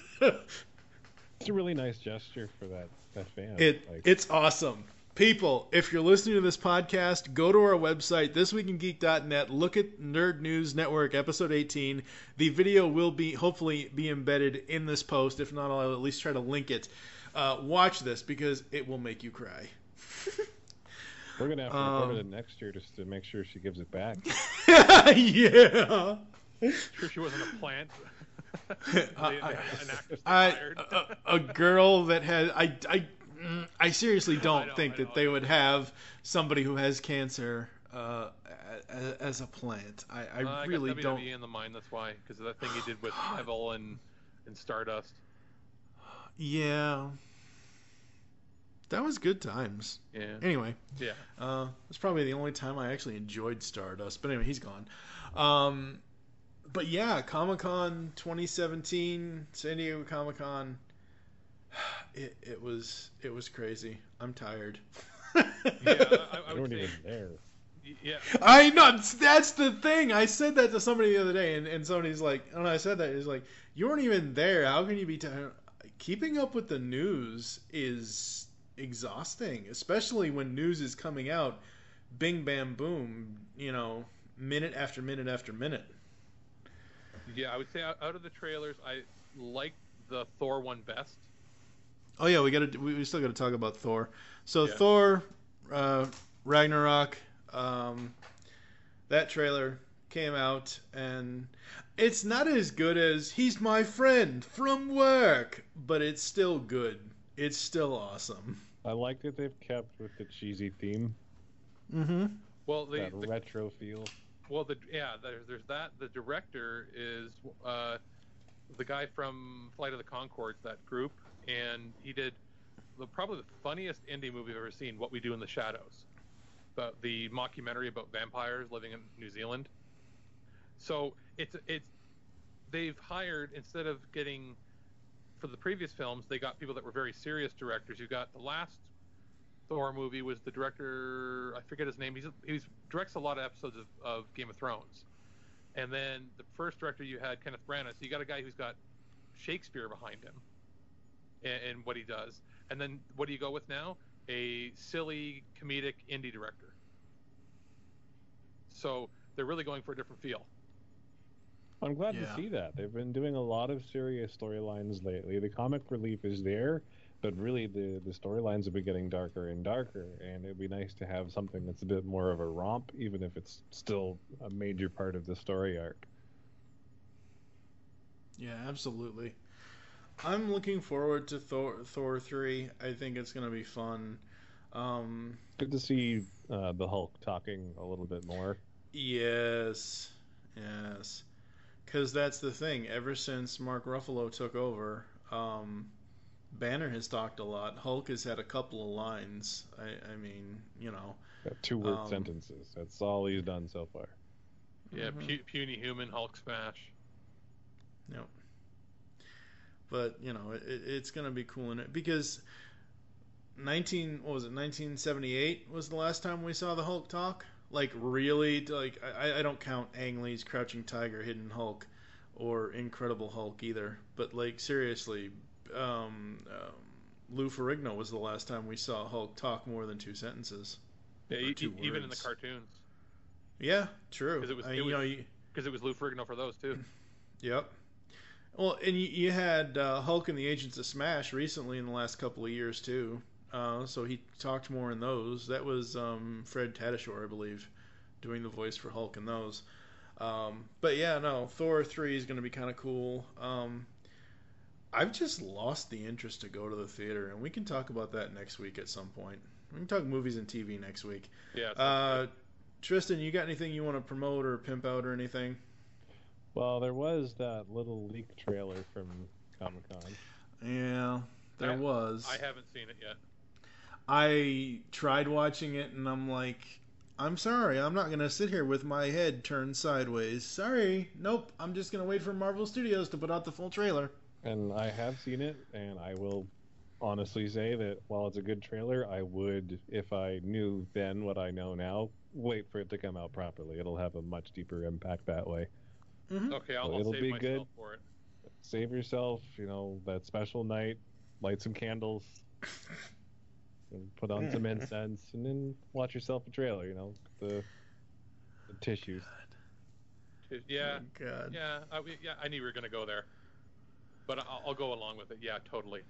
It's a really nice gesture for that that fan. It Like, it's awesome. People, if you're listening to this podcast, go to our website, this week in geek dot net, look at Nerd News Network episode eighteen. The video will be hopefully be embedded in this post. If not, I'll at least try to link it. Uh, watch this because it will make you cry. we're gonna have to Um, record it next year just to make sure she gives it back. Yeah. Sure, she wasn't a plant. I, They- they had an actress they I- hired. a, a girl that had I I mm, I seriously don't I know, think I that know, they I know. would have somebody who has cancer uh, a- a- as a plant. I, I Uh, really got W W E don't. in the mind. That's why, because of that thing he did with Neville and and Stardust. Yeah, that was good times. Yeah. Anyway, Yeah. uh, it's probably the only time I actually enjoyed Stardust. But anyway, he's gone. Um, but yeah, Comic Con twenty seventeen, San Diego Comic Con. It it was it was crazy. I'm tired. Yeah, I, I They would weren't say. even there. y- Yeah. I know that's the thing. I said that to somebody the other day, and, and somebody's like, and I said that, he's like, you weren't even there. How can you be? T-? Keeping up with the news is exhausting, especially when news is coming out, bing bam boom. You know, minute after minute after minute. Yeah, I would say out, out of the trailers, I like the Thor one best. Oh yeah, we got to we, we still got to talk about Thor. So Yeah. Thor, uh, Ragnarok, um, that trailer came out, and it's not as good as "He's my friend from work," but it's still good. It's still awesome. I like that they've kept with the cheesy theme, Mm-hmm. Well, the, that the retro feel. well, the yeah, there's there's that. The director is uh, the guy from Flight of the Conchords, that group, and he did the, probably the funniest indie movie I've ever seen, What We Do in the Shadows, but the mockumentary about vampires living in New Zealand. So it's it's they've hired, instead of getting, for the previous films, they got people that were very serious directors. You got the last Thor movie was the director, I forget his name. He's he directs a lot of episodes of, of Game of Thrones. And then the first director you had, Kenneth Branagh. So you got a guy who's got Shakespeare behind him and, and what he does. And then what do you go with now? A silly comedic indie director. So they're really going for a different feel. I'm glad Yeah. to see that. They've been doing a lot of serious storylines lately. The comic relief is there, but really the, the storylines have been getting darker and darker, and it'd be nice to have something that's a bit more of a romp, even if it's still a major part of the story arc. Yeah, absolutely. I'm looking forward to Thor Thor three. I think it's gonna be fun. Um, Good to see uh, the Hulk talking a little bit more. Yes, yes, because that's the thing. Ever since Mark Ruffalo took over, um, Banner has talked a lot. Hulk has had a couple of lines. I, I mean, you know, Got two word Um, sentences. That's all he's done so far. Yeah, Mhm. pu- puny human, Hulk smash. Yep. But you know, it, it's gonna be cool in it because nineteen what was it nineteen seventy-eight was the last time we saw the Hulk talk. Like really, like I, I don't count Ang Lee's Crouching Tiger, Hidden Hulk, or Incredible Hulk either. But like seriously, um, um, Lou Ferrigno was the last time we saw Hulk talk more than two sentences. Yeah, Or e- two e- even in the words. cartoons, Yeah, true. because it was I- it you was know, you, because it was Lou Ferrigno for those too. Yep. Well, and you, you had uh, Hulk and the Agents of Smash recently in the last couple of years too. Uh, so he talked more in those. That was um, Fred Tatasciore, I believe, doing the voice for Hulk in those. Um, but yeah, no, Thor three is going to be kind of cool. Um, I've just lost the interest to go to the theater, and we can talk about that next week at some point. We can talk movies and T V next week. Yeah. sounds Uh, good. Tristan, you got anything you want to promote or pimp out or anything? Well, there was that little leak trailer from Comic Con. Yeah, there I- was. I haven't seen it yet. I tried watching it and I'm like, I'm sorry, I'm not going to sit here with my head turned sideways. Sorry, nope, I'm just going to wait for Marvel Studios to put out the full trailer. And I have seen it, and I will honestly say that while it's a good trailer, I would, if I knew then what I know now, wait for it to come out properly. It'll have a much deeper impact that way. Mm-hmm. Okay, I'll, So I'll it'll save be myself good. for it. Save yourself, you know, that special night, light some candles, and put on some incense, and then watch yourself a trailer, you know, the, the tissues. Yeah, Oh, God. yeah, I, we- yeah. I knew we were gonna go there, but I'll, I'll go along with it. Yeah, totally.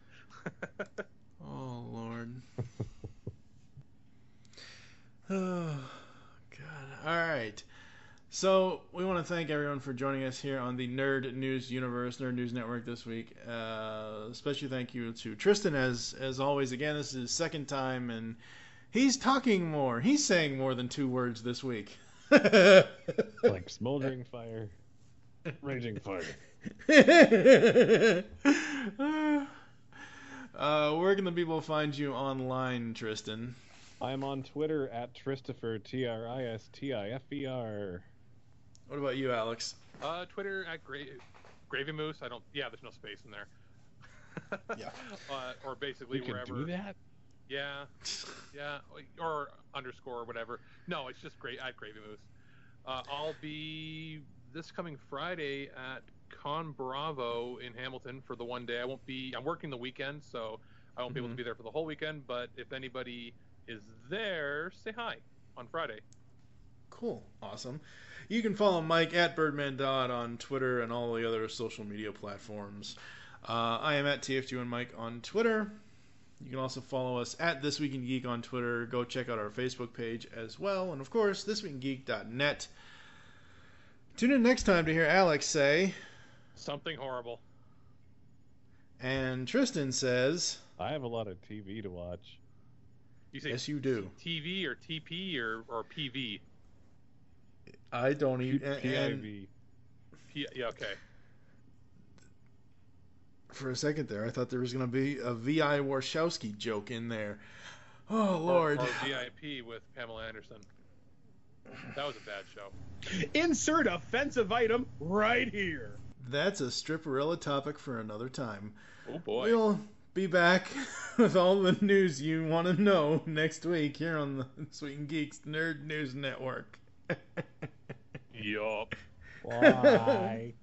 Oh, Lord. Oh, God. All right. So we want to thank everyone for joining us here on the Nerd News Universe, Nerd News Network this week. Uh, especially thank you to Tristan, as as always. Again, this is his second time, and he's talking more. He's saying more than two words this week. Like smoldering fire, raging fire. uh, where can the people find you online, Tristan? I'm on Twitter at Tristifer, T R I S T I F E R. What about you, Alex? Uh, Twitter at Gra- Gravy Moose. I don't. Yeah, there's no space in there. Yeah. Uh, or basically You can wherever. do that? Yeah. Yeah. Or underscore or whatever. No, it's just great at Gravy Moose. Uh, I'll be this coming Friday at Con Bravo in Hamilton for the one day. I won't be. I'm working the weekend, so I won't be able to be there for the whole weekend. But if anybody is there, say hi on Friday. Cool. Awesome. You can follow Mike at BirdmanDot on Twitter and all the other social media platforms. Uh, I am at T F two and Mike on Twitter. You can also follow us at This Week in Geek on Twitter. Go check out our Facebook page as well. And, of course, this week in geek dot net. Tune in next time to hear Alex say... Something horrible. And Tristan says... I have a lot of T V to watch. You say yes, you do. T V or T P or, or P V? I don't even... P I V. P- yeah, okay. For a second there, I thought there was going to be a V I Warshawski joke in there. Oh, Lord. Or, or V I P with Pamela Anderson. That was a bad show. Insert offensive item right here. That's a Stripperella topic for another time. Oh, boy. We'll be back with all the news you want to know next week here on the Sweet and Geeks Nerd News Network. Yup. Why?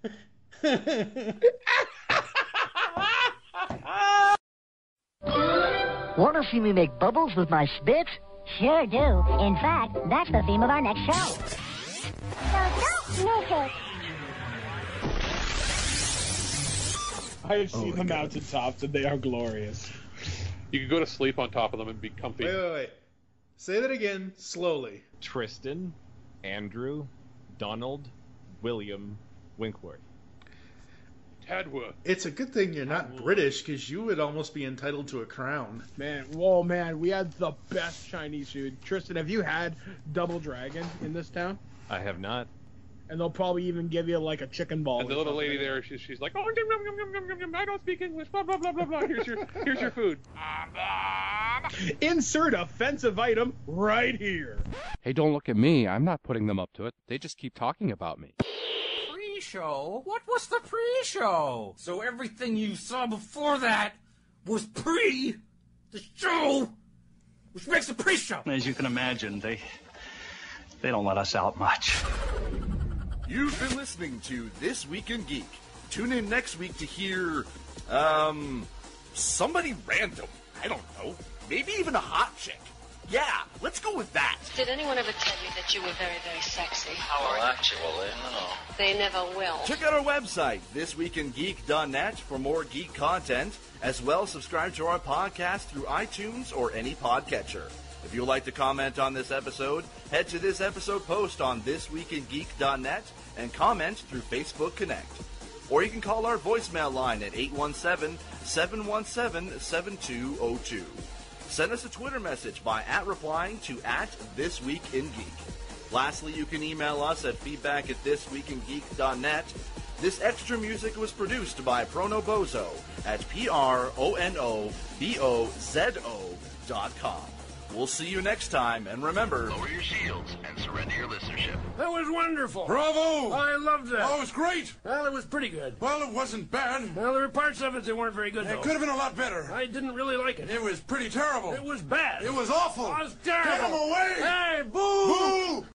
Want to see me make bubbles with my spit? Sure do. In fact, that's the theme of our next show. So don't make it. I have Oh seen my the God. mountaintops, and they are glorious. You can go to sleep on top of them and be comfy. Wait, wait, wait. Say that again, slowly. Tristan, Andrew, Donald, William, Winkworth. Tadworth. It's a good thing you're not British, because you would almost be entitled to a crown. Man, whoa, man, we had the best Chinese food. Tristan, have you had Double Dragon in this town? I have not. And they'll probably even give you like a chicken ball. And the or little something. lady there, she's, she's like, oh, yum, yum, yum, yum, yum, yum, I don't speak English, blah, blah, blah, blah, blah. Here's your, here's your food. Insert offensive item right here. Hey, don't look at me. I'm not putting them up to it. They just keep talking about me. Pre-show? What was the pre-show? So everything you saw before that was pre the show, which makes a pre-show. As you can imagine, they they don't let us out much. You've been listening to This Week in Geek. Tune in next week to hear, um, somebody random. I don't know. Maybe even a hot chick. Yeah, let's go with that. Did anyone ever tell you that you were very, very sexy? Oh, actually, no. They never will. Check out our website, this week in geek dot net, for more geek content. As well, subscribe to our podcast through iTunes or any podcatcher. If you'd like to comment on this episode, head to this episode post on this week in geek dot net and comment through Facebook Connect. Or you can call our voicemail line at eight one seven, seven one seven, seven two zero two. Send us a Twitter message by at replying to at This Week in Geek. Lastly, you can email us at feedback at this week in geek dot net. This extra music was produced by Prono Bozo at P R O N O B O Z O dot com. We'll see you next time, and remember... Lower your shields and surrender your listenership. That was wonderful. Bravo! I loved that. Oh, it was great. Well, it was pretty good. Well, it wasn't bad. Well, there were parts of it that weren't very good, It though. could have been a lot better. I didn't really like it. It was pretty terrible. It was bad. It was awful. It was terrible. Get him away! Hey, boo! Boo!